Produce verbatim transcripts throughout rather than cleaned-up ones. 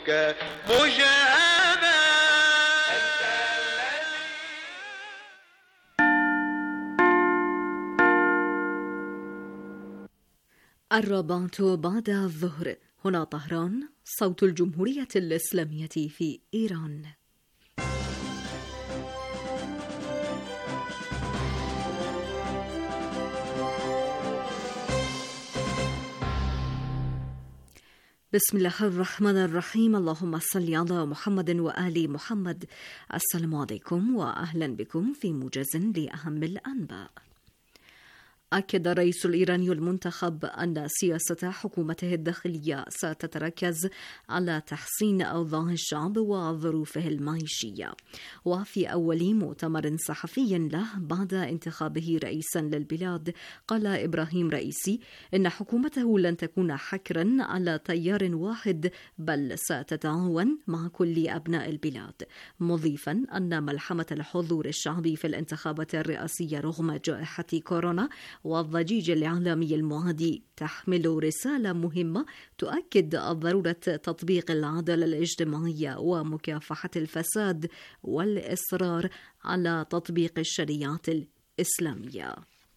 ربك مجابا. الرابعة بعد الظهر، هنا طهران، صوت الجمهورية الإسلامية في إيران. بسم الله الرحمن الرحيم. اللهم صل على محمد وآل محمد. السلام عليكم وأهلا بكم في موجز لأهم الأنباء. أكد الرئيس الإيراني المنتخب أن سياسة حكومته الداخلية ستتركز على تحسين أوضاع الشعب وظروفه المعيشية. وفي أول مؤتمر صحفي له بعد انتخابه رئيسا للبلاد، قال إبراهيم رئيسي إن حكومته لن تكون حكرا على تيار واحد، بل ستتعاون مع كل أبناء البلاد، مضيفا أن ملحمة الحضور الشعبي في الانتخابات الرئاسية رغم جائحة كورونا والضجيج الإعلامي المعادي تحمل رسالة مهمة تؤكد ضرورة تطبيق العدالة الاجتماعية ومكافحة الفساد والإصرار على تطبيق الشريعة الإسلامية.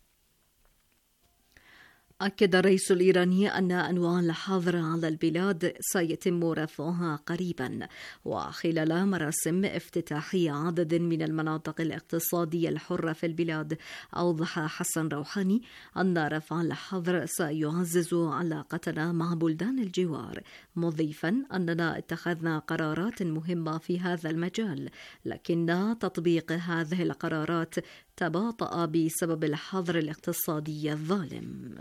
أكد الرئيس الإيراني أن أنواع الحظر على البلاد سيتم رفعها قريبا، وخلال مراسم افتتاح عدد من المناطق الاقتصادية الحرة في البلاد، أوضح حسن روحاني أن رفع الحظر سيعزز علاقتنا مع بلدان الجوار، مضيفا أننا اتخذنا قرارات مهمة في هذا المجال، لكن تطبيق هذه القرارات تباطأ بسبب الحظر الاقتصادي الظالم.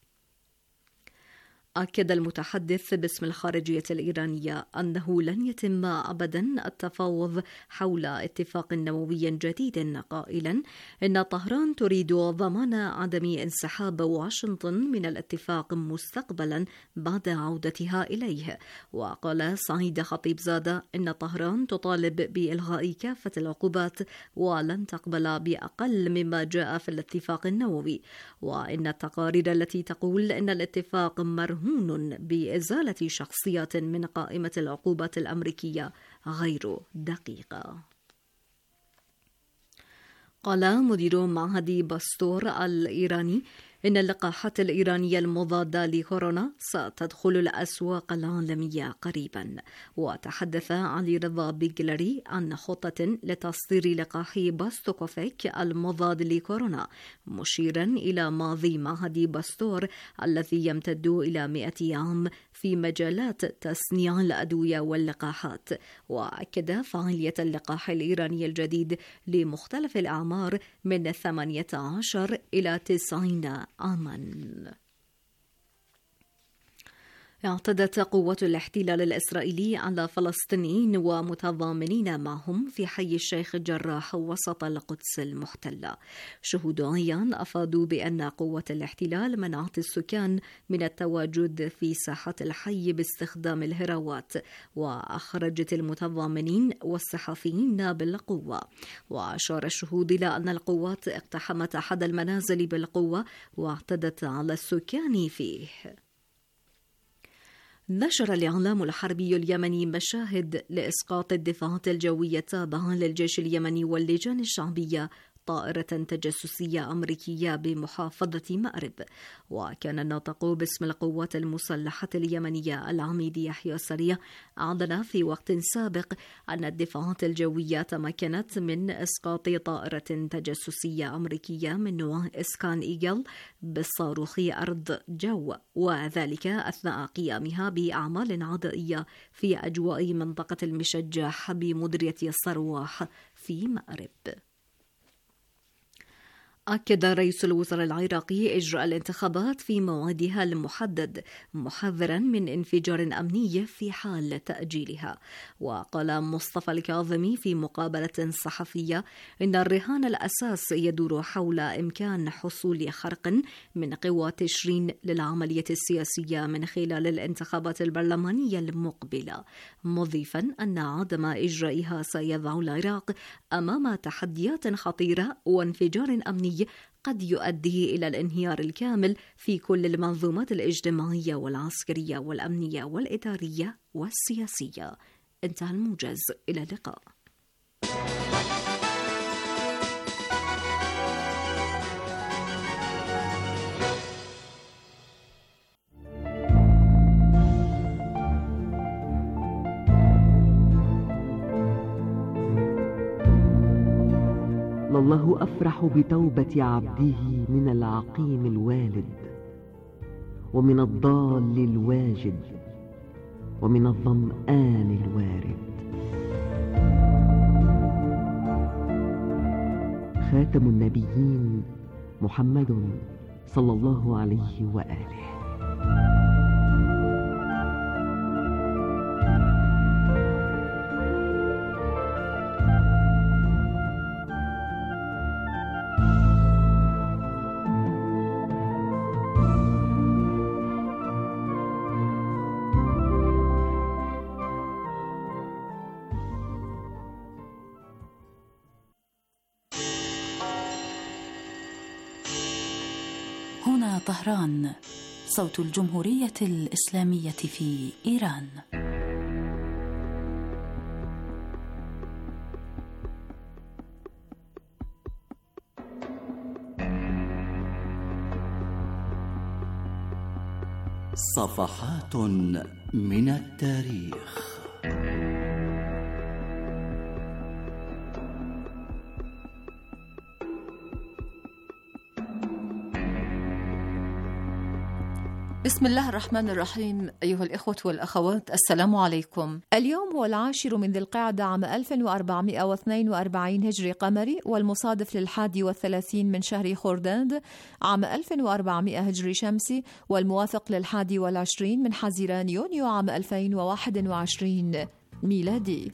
أكد المتحدث باسم الخارجية الإيرانية أنه لن يتم أبدا التفاوض حول اتفاق نووي جديد، قائلا إن طهران تريد ضمان عدم انسحاب واشنطن من الاتفاق مستقبلا بعد عودتها إليه. وقال سعيد خطيبزادة إن طهران تطالب بإلغاء كافة العقوبات ولن تقبل بأقل مما جاء في الاتفاق النووي، وإن التقارير التي تقول إن الاتفاق مرهون هون بإزالة شخصيات من قائمة العقوبات الأمريكية غير دقيقة. قال مدير معهد باستور الإيراني إن اللقاحات الإيرانية المضادة لكورونا ستدخل الأسواق العالمية قريبا. وتحدث علي رضا بيجلري عن خطة لتصدير لقاح باستوكوفيك المضاد لكورونا، مشيرا إلى ماضي معهد باستور الذي يمتد إلى مئة عام في مجالات تصنيع الأدوية واللقاحات. وأكد فعالية اللقاح الإيراني الجديد لمختلف الأعمار من ثمانية عشر إلى تسعين عاما. اعتدت قوات الاحتلال الإسرائيلي على فلسطينيين ومتضامنين معهم في حي الشيخ جراح وسط القدس المحتلة. شهود عيان أفادوا بأن قوات الاحتلال منعت السكان من التواجد في ساحات الحي باستخدام الهراوات، وأخرجت المتضامنين والصحفيين بالقوة. وأشار الشهود إلى أن القوات اقتحمت أحد المنازل بالقوة واعتدت على السكان فيه. نشر الإعلام الحربي اليمني مشاهد لإسقاط الدفاعات الجوية التابعة للجيش اليمني واللجان الشعبية طائرة تجسسية أمريكية بمحافظة مأرب. وكان الناطق باسم القوات المسلحة اليمنية العميد يحيى سريع أعلن في وقت سابق أن الدفاعات الجوية تمكنت من إسقاط طائرة تجسسية أمريكية من نوع إسكان إيجل بالصاروخ أرض جو، وذلك أثناء قيامها بأعمال عدائية في أجواء منطقة المشجح بمديرية الصرواح في مأرب. أكد رئيس الوزراء العراقي إجراء الانتخابات في موعدها المحدد، محذرا من انفجار أمني في حال تأجيلها. وقال مصطفى الكاظمي في مقابلة صحفية إن الرهان الأساس يدور حول إمكان حصول خرق من قوى تشرين للعملية السياسية من خلال الانتخابات البرلمانية المقبلة، مضيفا أن عدم إجرائها سيضع العراق أمام تحديات خطيرة وانفجار أمني قد يؤدي إلى الانهيار الكامل في كل المنظومات الاجتماعية والعسكرية والأمنية والإدارية والسياسية. انتهى الموجز، إلى اللقاء. الله أفرح بتوبة عبده من العقيم الوالد، ومن الضال الواجد، ومن الظمآن الوارد. خاتم النبيين محمد صلى الله عليه وآله. هنا طهران، صوت الجمهورية الإسلامية في إيران. صفحات من التاريخ. بسم الله الرحمن الرحيم. أيها الإخوة والأخوات، السلام عليكم. اليوم هو العاشر من ذي القعدة عام ألف وأربعمائة واثنين وأربعين هجري قمري، والمصادف للحادي والثلاثين من شهر خرداد عام ألف وأربعمائة هجري شمسي، والموافق للحادي والعشرين من حزيران يونيو عام ألفين وواحد وعشرين ميلادي.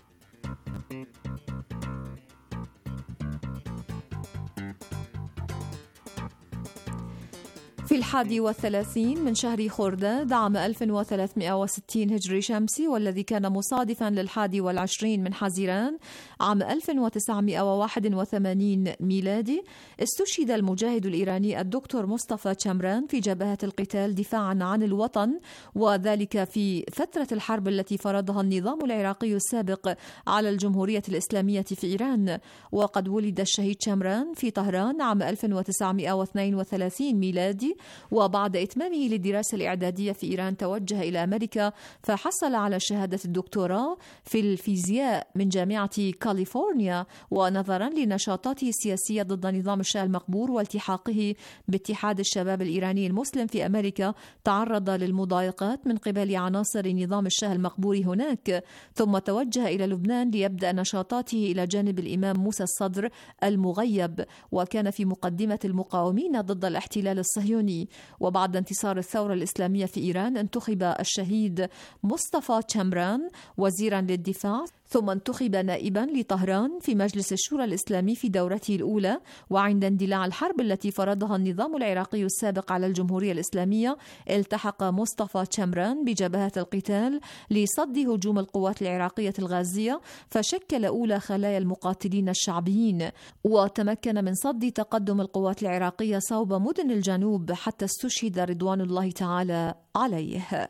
في الحادي والثلاثين من شهر خرداد عام ألف وثلاثمائة وستين هجري شمسي، والذي كان مصادفا للحادي والعشرين من حزيران عام ألف وتسعمائة وواحد وثمانين ميلادي، استشهد المجاهد الإيراني الدكتور مصطفى تشمران في جبهة القتال دفاعا عن الوطن، وذلك في فترة الحرب التي فرضها النظام العراقي السابق على الجمهورية الإسلامية في إيران. وقد ولد الشهيد تشمران في طهران عام ألف وتسعمائة واثنين وثلاثين ميلادي، وبعد إتمامه للدراسة الإعدادية في إيران توجه إلى أمريكا، فحصل على شهادة الدكتوراه في الفيزياء من جامعة كاليفورنيا. ونظرا لنشاطاته السياسية ضد نظام الشاه المقبور والتحاقه باتحاد الشباب الإيراني المسلم في أمريكا، تعرض للمضايقات من قبل عناصر نظام الشاه المقبور هناك، ثم توجه إلى لبنان ليبدأ نشاطاته إلى جانب الإمام موسى الصدر المغيب، وكان في مقدمة المقاومين ضد الاحتلال الصهيوني. وبعد انتصار الثورة الإسلامية في إيران، انتخب الشهيد مصطفى تشمران وزيرا للدفاع، ثم انتخب نائبا لطهران في مجلس الشورى الإسلامي في دورته الأولى. وعند اندلاع الحرب التي فرضها النظام العراقي السابق على الجمهورية الإسلامية، التحق مصطفى تشمران بجبهات القتال لصد هجوم القوات العراقية الغازية، فشكل أولى خلايا المقاتلين الشعبيين، وتمكن من صد تقدم القوات العراقية صوب مدن الجنوب حتى استشهد رضوان الله تعالى عليه.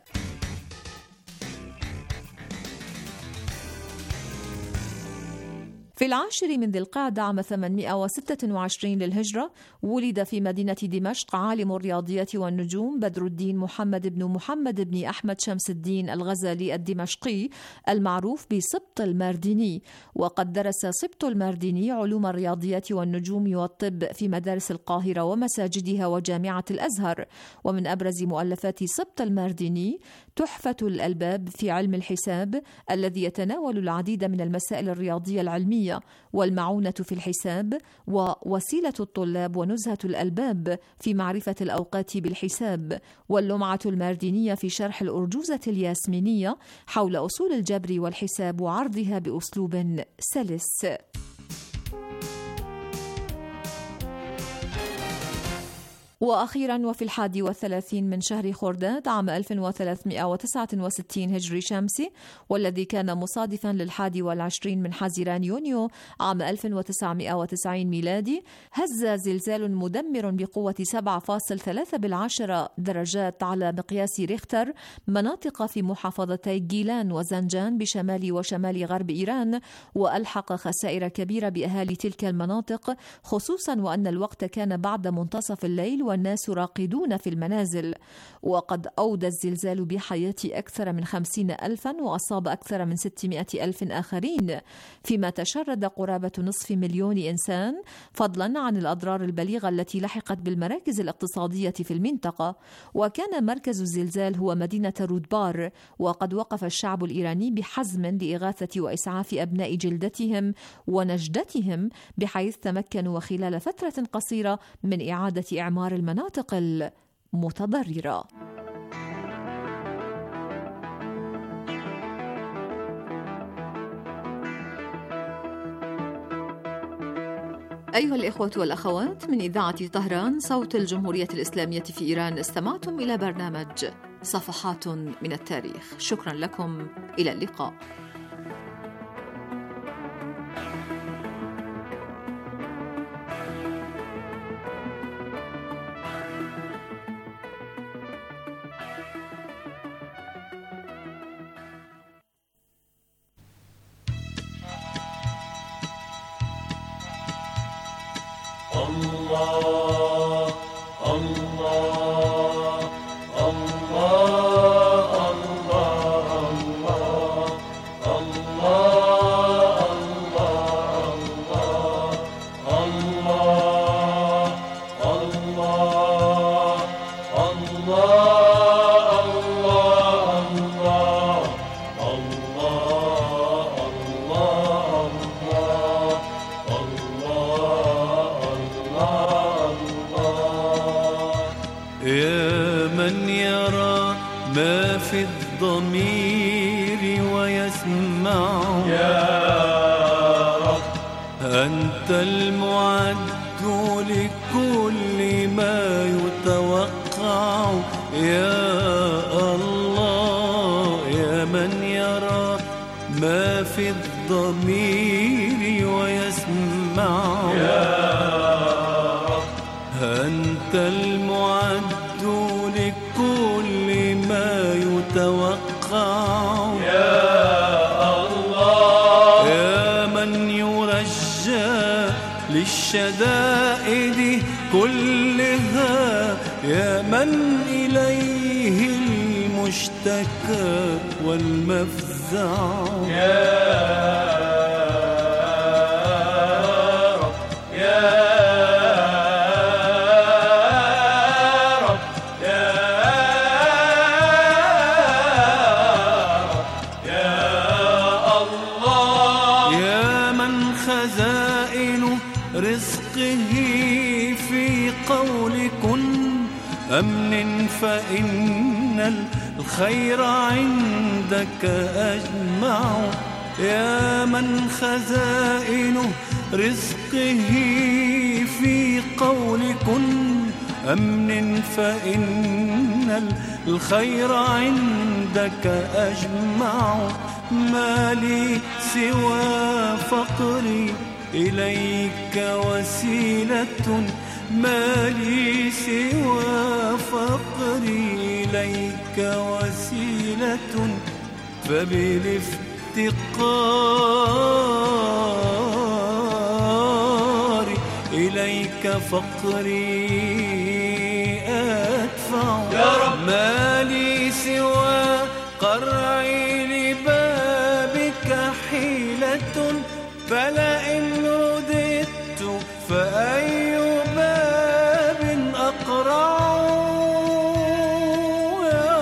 في العاشر من ذي القعدة عام ثمانمائة وستة وعشرين للهجرة، ولد في مدينة دمشق عالم الرياضيات والنجوم بدر الدين محمد بن محمد بن أحمد شمس الدين الغزالي الدمشقي، المعروف بسبط المارديني. وقد درس سبط المارديني علوم الرياضيات والنجوم والطب في مدارس القاهرة ومساجدها وجامعة الأزهر. ومن أبرز مؤلفات سبط المارديني تحفة الألباب في علم الحساب، الذي يتناول العديد من المسائل الرياضية العلمية، والمعونة في الحساب، ووسيلة الطلاب ونزهة الألباب في معرفة الأوقات بالحساب، واللمعة الماردينية في شرح الأرجوزة الياسمينية حول أصول الجبر والحساب وعرضها بأسلوب سلس. وأخيرا وفي الحادي والثلاثين من شهر خرداد عام ألف وثلاثمائة وتسعة وستين هجري شمسي والذي كان مصادفا للحادي والعشرين من حزيران يونيو عام ألف وتسعمائة وتسعين ميلادي هز زلزال مدمر بقوة سبعة فاصلة ثلاثة بالعشرة درجات على مقياس ريختر مناطق في محافظتي جيلان وزنجان بشمال وشمال غرب إيران، وألحق خسائر كبيرة بأهالي تلك المناطق، خصوصا وأن الوقت كان بعد منتصف الليل والناس راقدون في المنازل. وقد أودى الزلزال بحياة أكثر من خمسين ألفا وأصاب أكثر من ستمائة ألف آخرين، فيما تشرد قرابة نصف مليون إنسان، فضلا عن الأضرار البليغة التي لحقت بالمراكز الاقتصادية في المنطقة. وكان مركز الزلزال هو مدينة رودبار، وقد وقف الشعب الإيراني بحزم لإغاثة وإسعاف أبناء جلدتهم ونجدتهم، بحيث تمكنوا خلال فترة قصيرة من إعادة إعمار المناطق المتضررة. أيها الإخوة والأخوات، من إذاعة طهران صوت الجمهورية الإسلامية في إيران، استمعتم إلى برنامج صفحات من التاريخ. شكرا لكم، إلى اللقاء. الله الله الله الله الله الضمير ويسمع يا رب. أنت المعد لكل ما يتوقع يا الله، يا من يرى ما في الضمير ويسمع يا رب. أنت المعد لكل ما يتوقع يا الله، يا من يرجى للشدائد كلها، يا من إليه المشتكى والمفزع يا رب يا رب يا رب يا الله، يا من خزائن رزقه في قول كن أمن، فإن الخير عندك أجمع، يا من خزائن رزقه في قول كن أمن، فإن الخير عندك أجمع، ما لي سوى فقري إليك وسيلة، ما لي سوى فقري إليك وسيلة، فبالافتقار إليك فقري أدفع، يا رب. ما لي سوى قرعي لبابك حيلة، فلئن رددت فأي باب أقرع، يا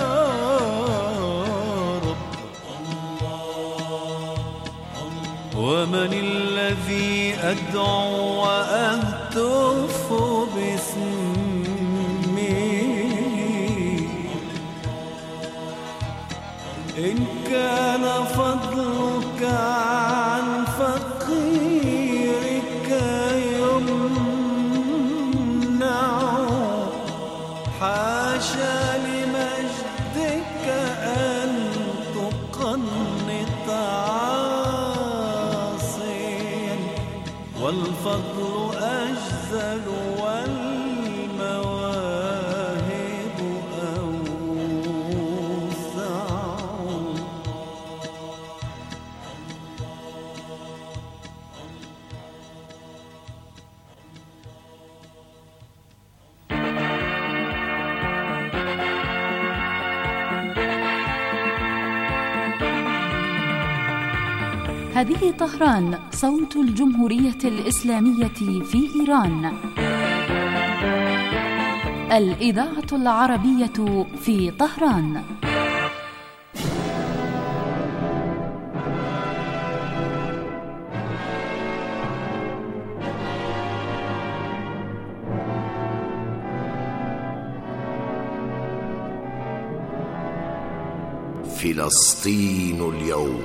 رب. ومن الذي أدعو وأهتف باسمه، إن كان فضلك عن فقيرك يمنع، الظن التعاصي والفضل أجزل والمواهب أوسع. هذه طهران، صوت الجمهورية الإسلامية في إيران. الإذاعة العربية في طهران. فلسطين اليوم.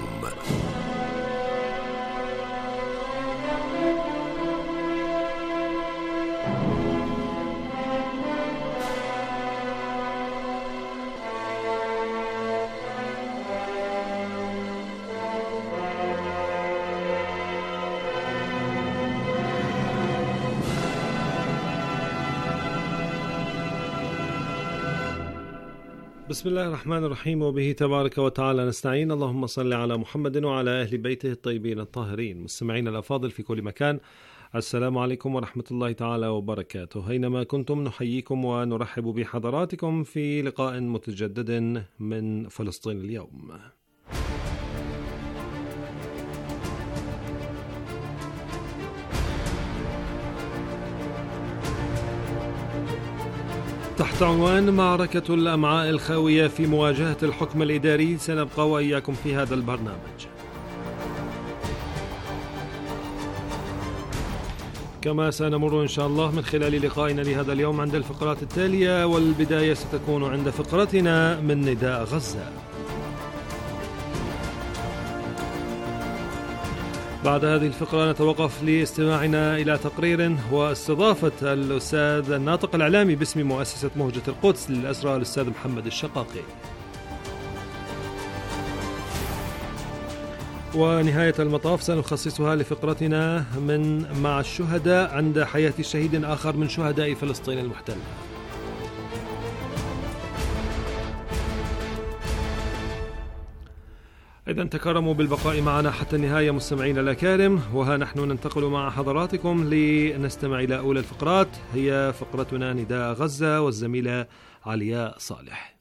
بسم الله الرحمن الرحيم، وبه تبارك وتعالى نستعين. اللهم صل على محمد وعلى أهل بيته الطيبين الطاهرين. مستمعين الأفاضل في كل مكان، السلام عليكم ورحمة الله تعالى وبركاته. أينما كنتم نحييكم ونرحب بحضراتكم في لقاء متجدد من فلسطين اليوم. تحت عنوان معركة الأمعاء الخاوية في مواجهة الحكم الإداري سنبقى وإياكم في هذا البرنامج. كما سنمر إن شاء الله من خلال لقائنا لهذا اليوم عند الفقرات التالية، والبداية ستكون عند فقرتنا من نداء غزة. بعد هذه الفقرة نتوقف لاستماعنا إلى تقرير واستضافة الأستاذ الناطق الإعلامي باسم مؤسسة مهجة القدس للأسرى الأستاذ محمد الشقاقي. ونهاية المطاف سنخصصها لفقرتنا من مع الشهداء عند حياة شهيد آخر من شهداء فلسطين المحتلة. إذن تكرموا بالبقاء معنا حتى النهاية مستمعين الأكارم، وها نحن ننتقل مع حضراتكم لنستمع إلى أولى الفقرات، هي فقرتنا نداء غزة والزميلة علياء صالح.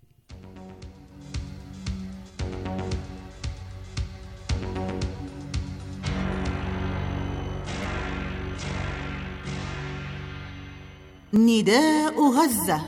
نداء غزة.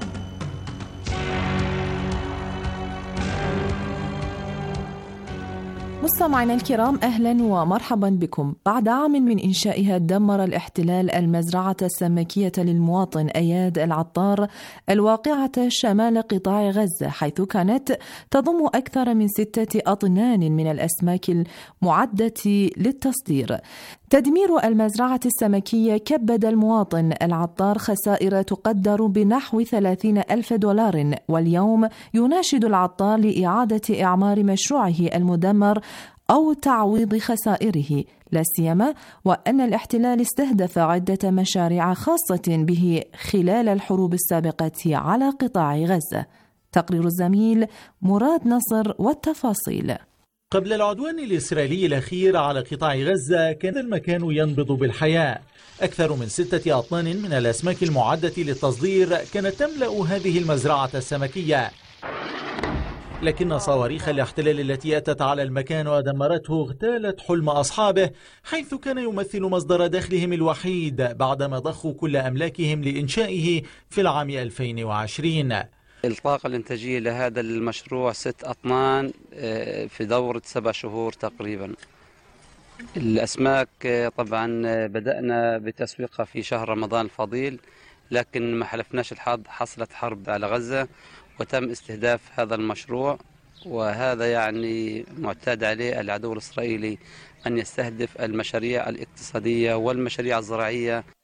مستمعينا الكرام، أهلا ومرحبا بكم. بعد عام من إنشائها دمر الاحتلال المزرعة السمكية للمواطن أياد العطار الواقعة شمال قطاع غزة، حيث كانت تضم أكثر من ستة أطنان من الأسماك المعدة للتصدير. تدمير المزرعة السمكية كبد المواطن العطار خسائر تقدر بنحو ثلاثين ألف دولار، واليوم يناشد العطار لإعادة إعمار مشروعه المدمر أو تعويض خسائره، لا سيما وأن الاحتلال استهدف عدة مشاريع خاصة به خلال الحروب السابقة على قطاع غزة. تقرير الزميل مراد نصر والتفاصيل. قبل العدوان الإسرائيلي الأخير على قطاع غزة كان المكان ينبض بالحياة. أكثر من ستة أطنان من الأسماك المعدة للتصدير كانت تملأ هذه المزرعة السمكية، لكن صواريخ الاحتلال التي أتت على المكان ودمرته اغتالت حلم أصحابه، حيث كان يمثل مصدر دخلهم الوحيد بعدما ضخوا كل أملاكهم لإنشائه في العام ألفين وعشرين. الطاقة الإنتاجية لهذا المشروع ست أطنان في دورة سبع شهور تقريبا. الأسماك طبعا بدأنا بتسويقها في شهر رمضان الفضيل، لكن ما حلفناش الحظ، حصلت حرب على غزة وتم استهداف هذا المشروع، وهذا يعني معتاد عليه العدو الإسرائيلي أن يستهدف المشاريع الاقتصادية والمشاريع الزراعية.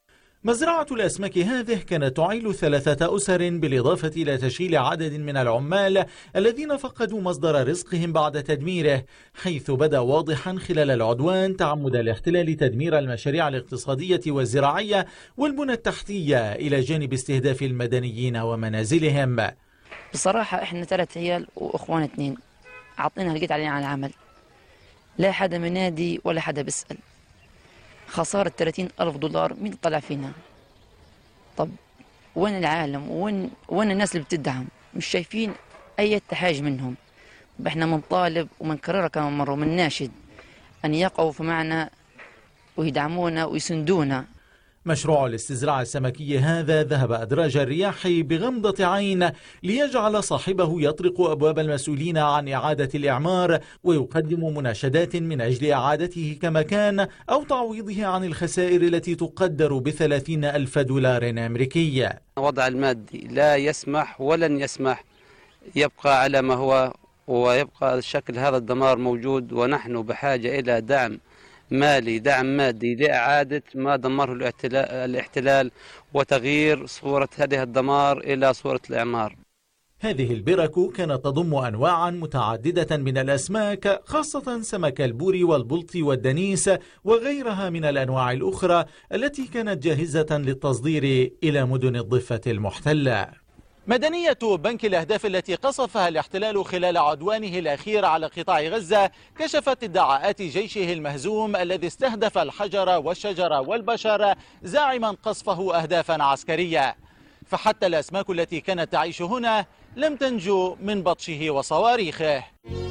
مزرعة الأسماك هذه كانت تعيل ثلاثة أسر بالإضافة إلى تشغيل عدد من العمال الذين فقدوا مصدر رزقهم بعد تدميره، حيث بدا واضحا خلال العدوان تعمد الاحتلال تدمير المشاريع الاقتصادية والزراعية والبنى التحتية إلى جانب استهداف المدنيين ومنازلهم. بصراحة إحنا ثلاث عيال وأخوان اثنين، عطينا لقيت علينا على العمل، لا حدا منادي ولا حدا بيسأل. خسارة ثلاثين ألف دولار، مين طلع فينا؟ طب وين العالم؟ وين وين الناس اللي بتدعم؟ مش شايفين أي حاجة منهم. احنا منطالب ومنكررها كمان مرة ومنناشد أن يقفوا معنا ويدعمونا ويسندونا. مشروع الاستزراع السمكي هذا ذهب أدراج الرياح بغمضة عين ليجعل صاحبه يطرق أبواب المسؤولين عن إعادة الإعمار ويقدم مناشدات من أجل إعادته كما كان أو تعويضه عن الخسائر التي تقدر بثلاثين ألف دولار أمريكي. الوضع المادي لا يسمح ولن يسمح يبقى على ما هو، ويبقى شكل هذا الدمار موجود، ونحن بحاجة إلى دعم مالي، دعم مادي لإعادة ما دمره الاحتلال وتغيير صورة هذه الدمار إلى صورة الإعمار. هذه البرك كانت تضم أنواعا متعددة من الأسماك، خاصة سمك البوري والبلطي والدنيس وغيرها من الأنواع الأخرى التي كانت جاهزة للتصدير إلى مدن الضفة المحتلة. مدنية بنك الأهداف التي قصفها الاحتلال خلال عدوانه الأخير على قطاع غزة كشفت ادعاءات جيشه المهزوم الذي استهدف الحجر والشجر والبشر زاعما قصفه أهدافا عسكرية، فحتى الأسماك التي كانت تعيش هنا لم تنجو من بطشه وصواريخه.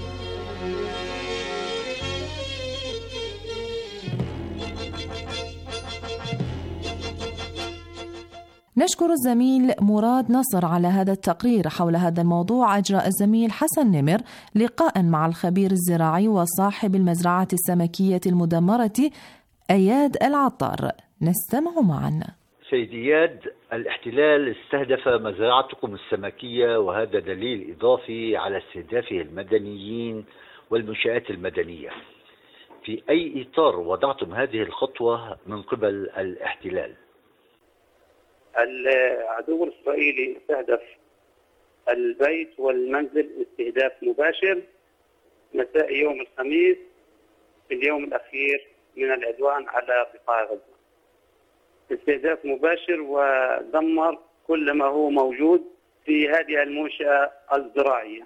نشكر الزميل مراد نصر على هذا التقرير. حول هذا الموضوع أجرى الزميل حسن نمر لقاء مع الخبير الزراعي وصاحب المزرعة السمكية المدمرة أياد العطار، نستمع معا. سيد إياد، الاحتلال استهدف مزرعتكم السمكية، وهذا دليل إضافي على استهدافه المدنيين والمنشآت المدنية. في أي إطار وضعتم هذه الخطوة من قبل الاحتلال؟ العدو الإسرائيلي استهدف البيت والمنزل استهداف مباشر مساء يوم الخميس في اليوم الأخير من العدوان على قطاع غزة. استهداف مباشر ودمر كل ما هو موجود في هذه المنشأة الزراعية.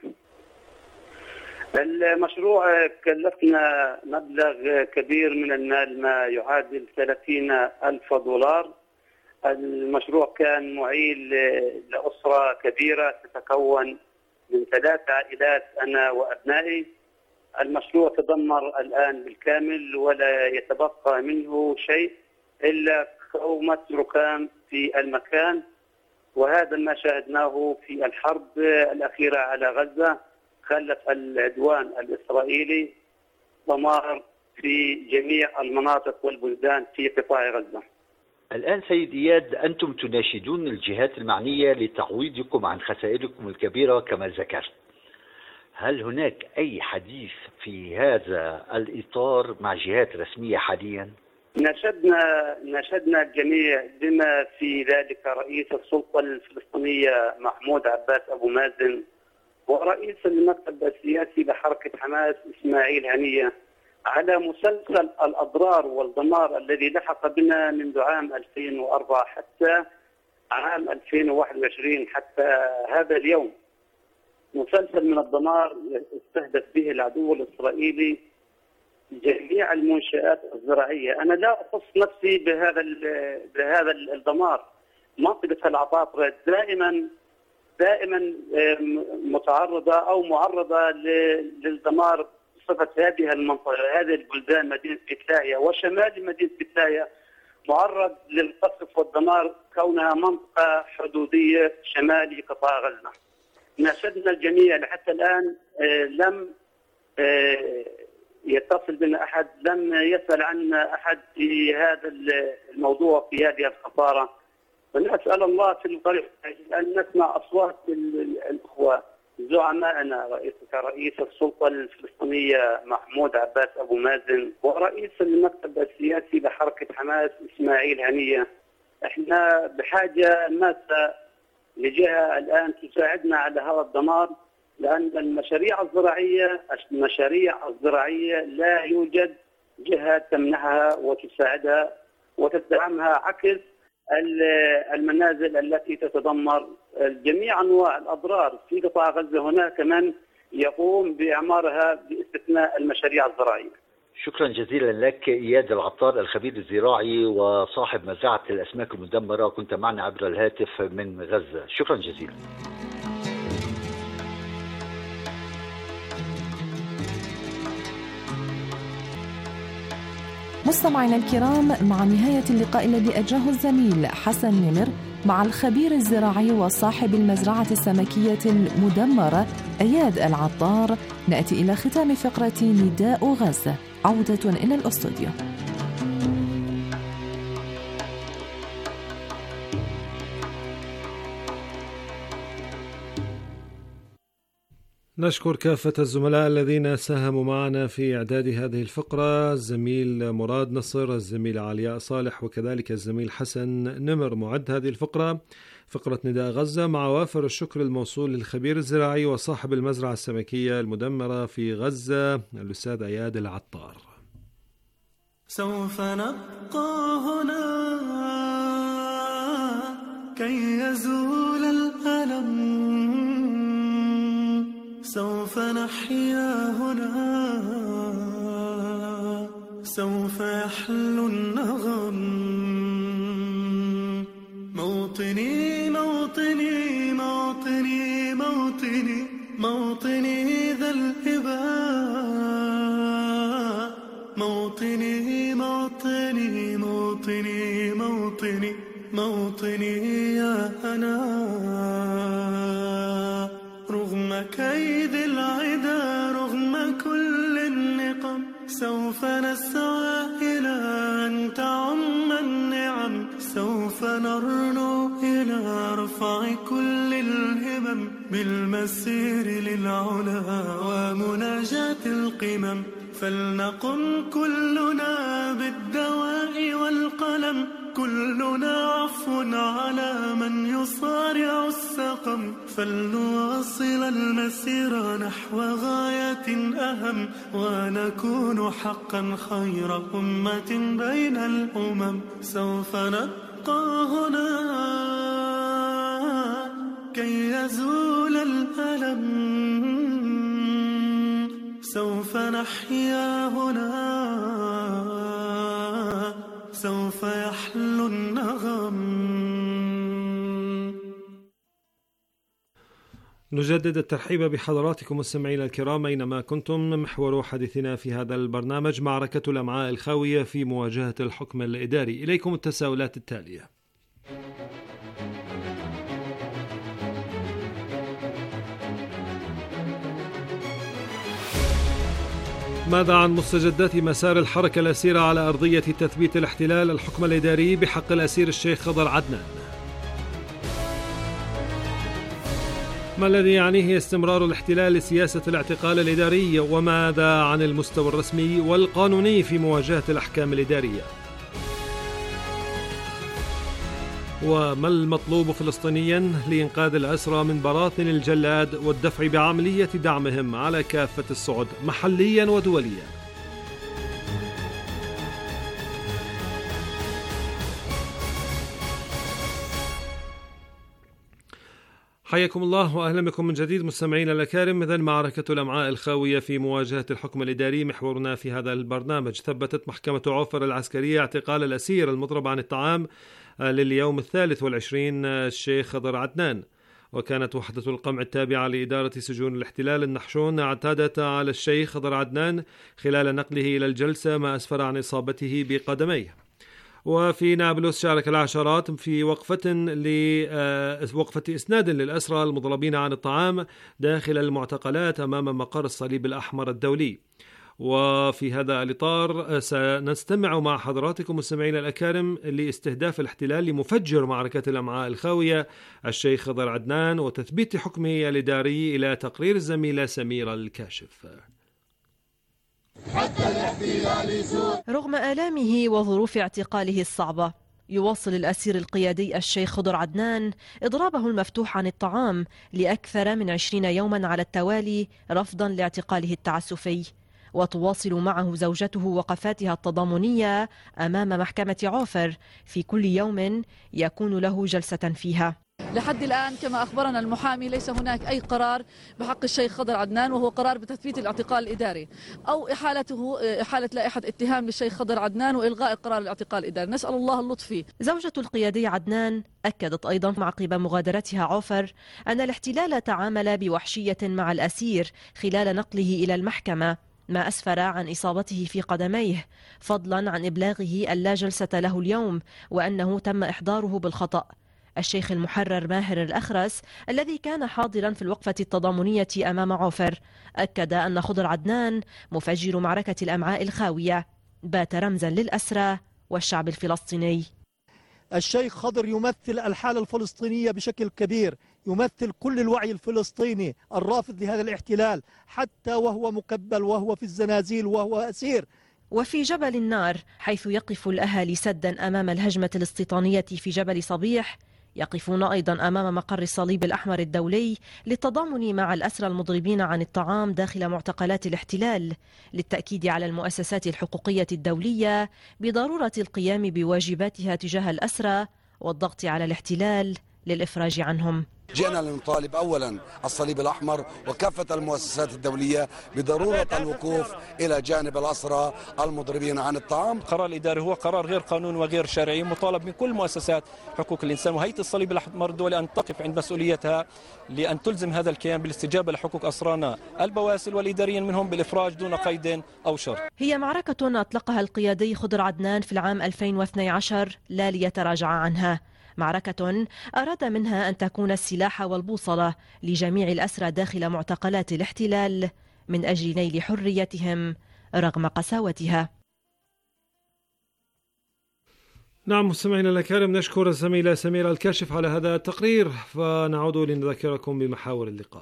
المشروع كلفنا مبلغ كبير من المال، ما يعادل ثلاثين ألف دولار. المشروع كان معيل لأسرة كبيرة تتكون من ثلاث عائلات، أنا وأبنائي. المشروع تدمر الآن بالكامل ولا يتبقى منه شيء إلا كومة ركام في المكان، وهذا ما شاهدناه في الحرب الأخيرة على غزة. خلف العدوان الإسرائيلي دمار في جميع المناطق والبلدان في قطاع غزة. الآن سيد إياد، أنتم تناشدون الجهات المعنية لتعويضكم عن خسائركم الكبيرة كما ذكرت. هل هناك أي حديث في هذا الإطار مع جهات رسمية حاليا؟ ناشدنا ناشدنا الجميع بما في ذلك رئيس السلطة الفلسطينية محمود عباس أبو مازن، ورئيس المكتب السياسي لحركة حماس إسماعيل هنية، على مسلسل الأضرار والدمار الذي لحق بنا منذ عام ألفين وأربعة حتى عام ألفين وواحد وعشرين حتى هذا اليوم. مسلسل من الدمار استهدف به العدو الإسرائيلي جميع المنشآت الزراعية. أنا لا أخص نفسي بهذا بهذا الدمار. منطقة العطاطرة دائما دائما متعرضة أو معرضة للدمار بصفة هذه المنطقة. هذه البلدان مدينة بتلايا وشمال مدينة بتلايا معرض للقصف والدمار كونها منطقة حدودية شمالي قطاع غزة. ناشدنا الجميع، لحتى الآن لم يتصل بنا أحد، لم يسأل عنا أحد في هذا الموضوع، في هذه الخسارة. ونسأل الله في الطريق أن نسمع أصوات الأخوة زعمائنا، رئيس كرئيس السلطة الفلسطينية محمود عباس أبو مازن، ورئيس المكتب السياسي لحركة حماس إسماعيل هنية، احنا بحاجة ماسة لجهة الآن تساعدنا على هذا الدمار، لأن المشاريع الزراعية المشاريع الزراعية لا يوجد جهة تمنحها وتساعدها وتدعمها، عكس المنازل التي تتدمر. جميع أنواع الأضرار في قطاع غزة هناك من يقوم بإعمارها باستثناء المشاريع الزراعية. شكرا جزيلا لك إياد العطار الخبير الزراعي وصاحب مزرعة الأسماك المدمرة، كنت معنا عبر الهاتف من غزة. شكرا جزيلا. مستمعينا الكرام، مع نهاية اللقاء الذي أجراه الزميل حسن نمر مع الخبير الزراعي وصاحب المزرعة السمكية المدمرة إياد العطار، نأتي إلى ختام فقرة نداء غزة. عودة إلى الأستوديو. نشكر كافة الزملاء الذين ساهموا معنا في إعداد هذه الفقرة، الزميل مراد نصر، الزميل علياء صالح، وكذلك الزميل حسن نمر معد هذه الفقرة، فقرة نداء غزة، مع وافر الشكر الموصول للخبير الزراعي وصاحب المزرعة السمكية المدمرة في غزة الأستاذ إياد العطار. سوف نبقى هنا كي يزول الألم، سوف نحيا هنا، سوف يحلو النغم. موطني موطني موطني موطني موطني ذا الإباء، موطني موطني موطني موطني موطني يا أنا. رغم كيد العدا رغم كل النقم، سوف نسعى إلى أن تعم النعم، سوف نرنو إلى رفع كل الهمم، بالمسير للعلا ومناجاة القمم. فلنقم كلنا بالدواء والقلم، كلنا عفو على من يصارع السقم. فلنواصل المسير نحو غاية أهم، ونكون حقا خير أمة بين الأمم. سوف نبقى هنا كي يزول الألم، سوف نحيا هنا، سوف يحلو النغم. نجدد الترحيب بحضراتكم مستمعينا الكرام أينما كنتم. محور حديثنا في هذا البرنامج معركة الأمعاء الخاوية في مواجهة الحكم الإداري. إليكم التساؤلات التالية: ماذا عن مستجدات مسار الحركة الأسيرة على أرضية تثبيت الاحتلال الحكم الإداري بحق الأسير الشيخ خضر عدنان؟ ما الذي يعنيه استمرار الاحتلال لسياسة الاعتقال الإداري؟ وماذا عن المستوى الرسمي والقانوني في مواجهة الأحكام الإدارية؟ وما المطلوب فلسطينيا لإنقاذ الأسرى من براثن الجلاد والدفع بعملية دعمهم على كافة الصعد محليا ودوليا؟ حياكم الله وأهلا بكم من جديد مستمعين الأكارم. إذن معركة الأمعاء الخاوية في مواجهة الحكم الإداري محورنا في هذا البرنامج. ثبتت محكمة عوفر العسكرية اعتقال الأسير المضرب عن الطعام لليوم الثالث والعشرين الشيخ خضر عدنان. وكانت وحدة القمع التابعة لإدارة سجون الاحتلال النحشون اعتادت على الشيخ خضر عدنان خلال نقله إلى الجلسة ما أسفر عن إصابته بقدميه. وفي نابلس شارك العشرات في وقفة وقفة إسناد للأسرى المضربين عن الطعام داخل المعتقلات أمام مقر الصليب الأحمر الدولي. وفي هذا الإطار سنستمع مع حضراتكم مستمعين الأكارم لاستهداف الاحتلال لمفجر معركة الأمعاء الخاوية الشيخ خضر عدنان وتثبيت حكمه الإداري إلى تقرير الزميلة سميرة الكاشف. رغم آلامه وظروف اعتقاله الصعبة، يواصل الأسير القيادي الشيخ خضر عدنان إضرابه المفتوح عن الطعام لأكثر من عشرين يوما على التوالي رفضا لاعتقاله التعسفي، وتواصل معه زوجته وقفاتها التضامنية أمام محكمة عوفر في كل يوم يكون له جلسة فيها. لحد الآن كما أخبرنا المحامي ليس هناك أي قرار بحق الشيخ خضر عدنان، وهو قرار بتثبيت الاعتقال الإداري أو إحالته إحالة لائحة اتهام للشيخ خضر عدنان وإلغاء قرار الاعتقال الإداري. نسأل الله اللطف فيه. زوجة القيادي عدنان أكدت أيضا عقب مغادرتها عوفر أن الاحتلال تعامل بوحشية مع الأسير خلال نقله إلى المحكمة، ما أسفر عن إصابته في قدميه، فضلا عن إبلاغه أن لا جلسة له اليوم وأنه تم إحضاره بالخطأ. الشيخ المحرر ماهر الأخرس الذي كان حاضرا في الوقفة التضامنية أمام عوفر أكد أن خضر عدنان مفجر معركة الأمعاء الخاوية، بات رمزا للأسرى والشعب الفلسطيني. الشيخ خضر يمثل الحالة الفلسطينية بشكل كبير، يمثل كل الوعي الفلسطيني الرافض لهذا الاحتلال، حتى وهو مكبل وهو في الزنازيل وهو أسير. وفي جبل النار حيث يقف الأهالي سدا أمام الهجمة الاستيطانية في جبل صبيح، يقفون أيضا أمام مقر الصليب الأحمر الدولي للتضامن مع الأسرى المضربين عن الطعام داخل معتقلات الاحتلال، للتأكيد على المؤسسات الحقوقية الدولية بضرورة القيام بواجباتها تجاه الأسرى والضغط على الاحتلال للإفراج عنهم. جئنا لنطالب أولا الصليب الأحمر وكافة المؤسسات الدولية بضرورة الوقوف إلى جانب الأسرى المضربين عن الطعام. القرار الإداري هو قرار غير قانوني وغير شرعي، مطالب من كل مؤسسات حقوق الإنسان وهيئة الصليب الأحمر الدولي أن تقف عند مسؤوليتها لأن تلزم هذا الكيان بالاستجابة لحقوق أسرانا البواسل والإداريين منهم بالإفراج دون قيد أو شرط. هي معركة أطلقها القيادي خضر عدنان في العام ألفين واثني عشر لا ليتراجع عنها، معركة أراد منها أن تكون السلاح والبوصلة لجميع الأسرى داخل معتقلات الاحتلال من أجل نيل حريتهم رغم قساوتها. نعم مستمعينا الكرام، نشكر الزميلة سميرة الكاشف على هذا التقرير، فنعود لنذكركم بمحاور اللقاء.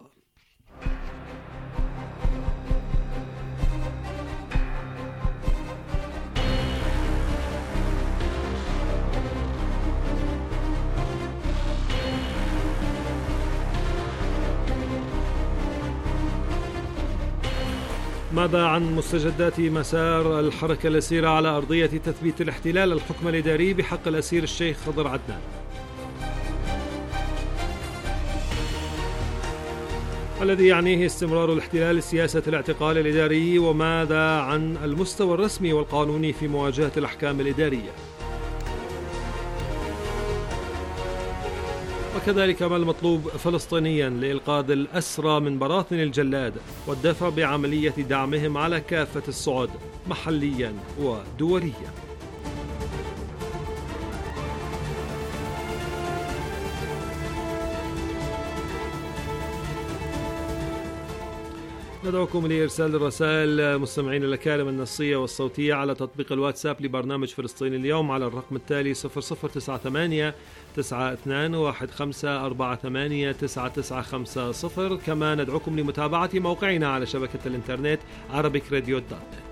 ماذا عن مستجدات مسار الحركة الأسيرة على أرضية تثبيت الاحتلال الحكم الإداري بحق الأسير الشيخ خضر عدنان؟ الذي يعنيه استمرار الاحتلال سياسة الاعتقال الإداري، وماذا عن المستوى الرسمي والقانوني في مواجهة الأحكام الإدارية؟ وكذلك ما المطلوب فلسطينيا لإنقاذ الأسرى من براثن الجلاد والدفع بعملية دعمهم على كافة الصعد محليا ودوليا. ندعوكم لإرسال الرسائل مستمعين الأكارم النصية والصوتية على تطبيق الواتساب لبرنامج فلسطين اليوم على الرقم التالي صفر صفر تسعة ثمانية تسعة اثنان واحد خمسة أربعة ثمانية تسعة تسعة خمسة صفر. كما ندعوكم لمتابعة موقعنا على شبكة الإنترنت عربيك راديو دوت نت.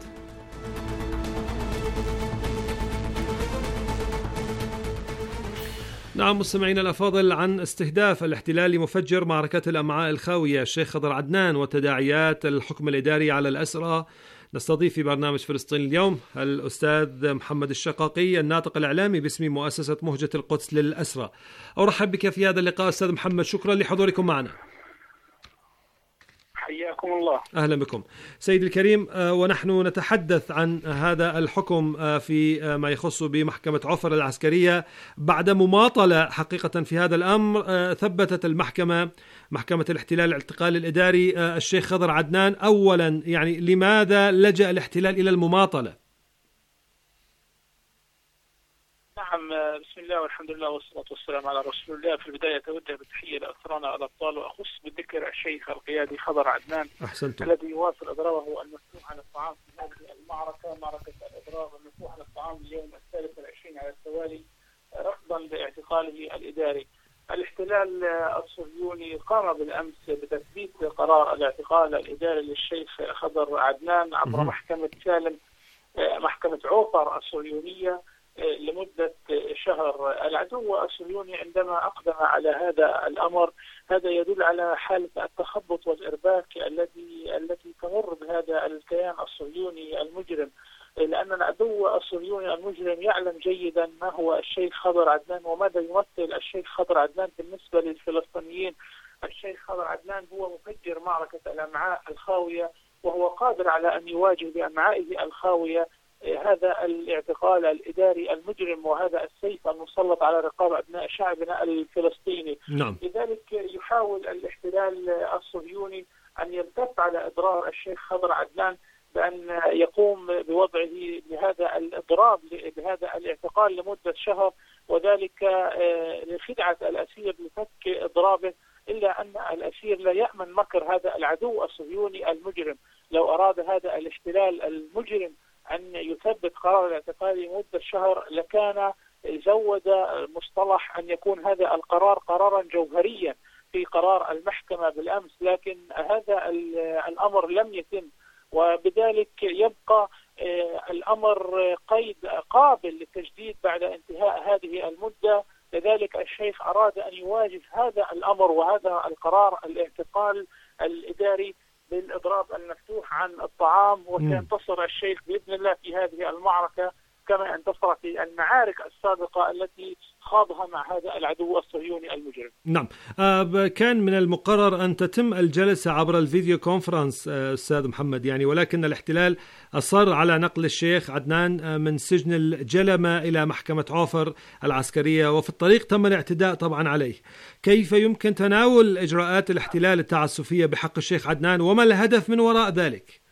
نعم مستمعينا الأفاضل، عن استهداف الاحتلال لمفجر معركة الأمعاء الخاوية الشيخ خضر عدنان وتداعيات الحكم الإداري على الأسرى، نستضيف في برنامج فلسطين اليوم الأستاذ محمد الشقاقي الناطق الإعلامي باسم مؤسسة مهجة القدس للأسرى. أرحب بك في هذا اللقاء أستاذ محمد، شكرا لحضوركم معنا. حياكم الله. أهلا بكم سيد الكريم. ونحن نتحدث عن هذا الحكم في ما يخص بمحكمة عوفر العسكرية بعد مماطلة حقيقة في هذا الأمر. ثبتت المحكمة محكمة الاحتلال الاعتقال الإداري الشيخ خضر عدنان. أولا يعني لماذا لجأ الاحتلال إلى المماطلة؟ نعم، بسم الله والحمد لله والصلاة والسلام على رسول الله. في البداية أتوجه بالتحية لأسرانا الأبطال، وأخص بالذكر الشيخ القيادي خضر عدنان أحسنتم. الذي يواصل إضرابه المفتوح على الطعام في هذه المعركة، معركة الإضراب المفتوح على الطعام اليوم الثالث والعشرين على التوالي رفضا لاعتقاله الإداري. الاحتلال الصهيوني قام بالأمس بتثبيت قرار الاعتقال الإداري للشيخ خضر عدنان عبر محكمة سالم، محكمة عوفر الصهيونية، لمدة شهر. العدو الصهيوني عندما أقدم على هذا الأمر هذا يدل على حالة التخبط والإرباك الذي التي تمر بهذا الكيان الصهيوني المجرم، لأن العدو الصهيوني المجرم يعلم جيدا ما هو الشيخ خضر عدنان وماذا يمثل الشيخ خضر عدنان بالنسبة للفلسطينيين. الشيخ خضر عدنان هو مفجر معركة الأمعاء الخاوية، وهو قادر على أن يواجه بأمعائه الخاوية هذا الاعتقال الإداري المجرم وهذا السيف المسلط على رقاب أبناء شعبنا الفلسطيني. نعم. لذلك يحاول الاحتلال الصهيوني أن يلتف على إضرار الشيخ خضر عدنان بأن يقوم بوضعه بهذا الإضراب بهذا الاعتقال لمدة شهر، وذلك لخدعة الأسير لفك إضرابه، إلا أن الأسير لا يأمن مكر هذا العدو الصهيوني المجرم. لو أراد هذا الاحتلال المجرم أن يثبت قرار الاعتقال لمدة شهر لكان زود مصطلح أن يكون هذا القرار قرارا جوهريا في قرار المحكمة بالأمس، لكن هذا الأمر لم يتم، وبذلك يبقى الأمر قيد قابل للتجديد بعد انتهاء هذه المدة. لذلك الشيخ أراد أن يواجه هذا الأمر وهذا القرار الاعتقال الإداري بالإضراب المفتوح عن الطعام، وسينتصر الشيخ بإذن الله في هذه المعركة كما انتصر في المعارك السابقة التي خاضها مع هذا العدو الصهيوني المجرم. نعم. آه كان من المقرر أن تتم الجلسة عبر الفيديو كونفرنس آه أستاذ محمد يعني، ولكن الاحتلال أصر على نقل الشيخ عدنان من سجن الجلمة إلى محكمة عوفر العسكرية، وفي الطريق تم الاعتداء طبعا عليه. كيف يمكن تناول إجراءات الاحتلال التعسفية بحق الشيخ عدنان وما الهدف من وراء ذلك؟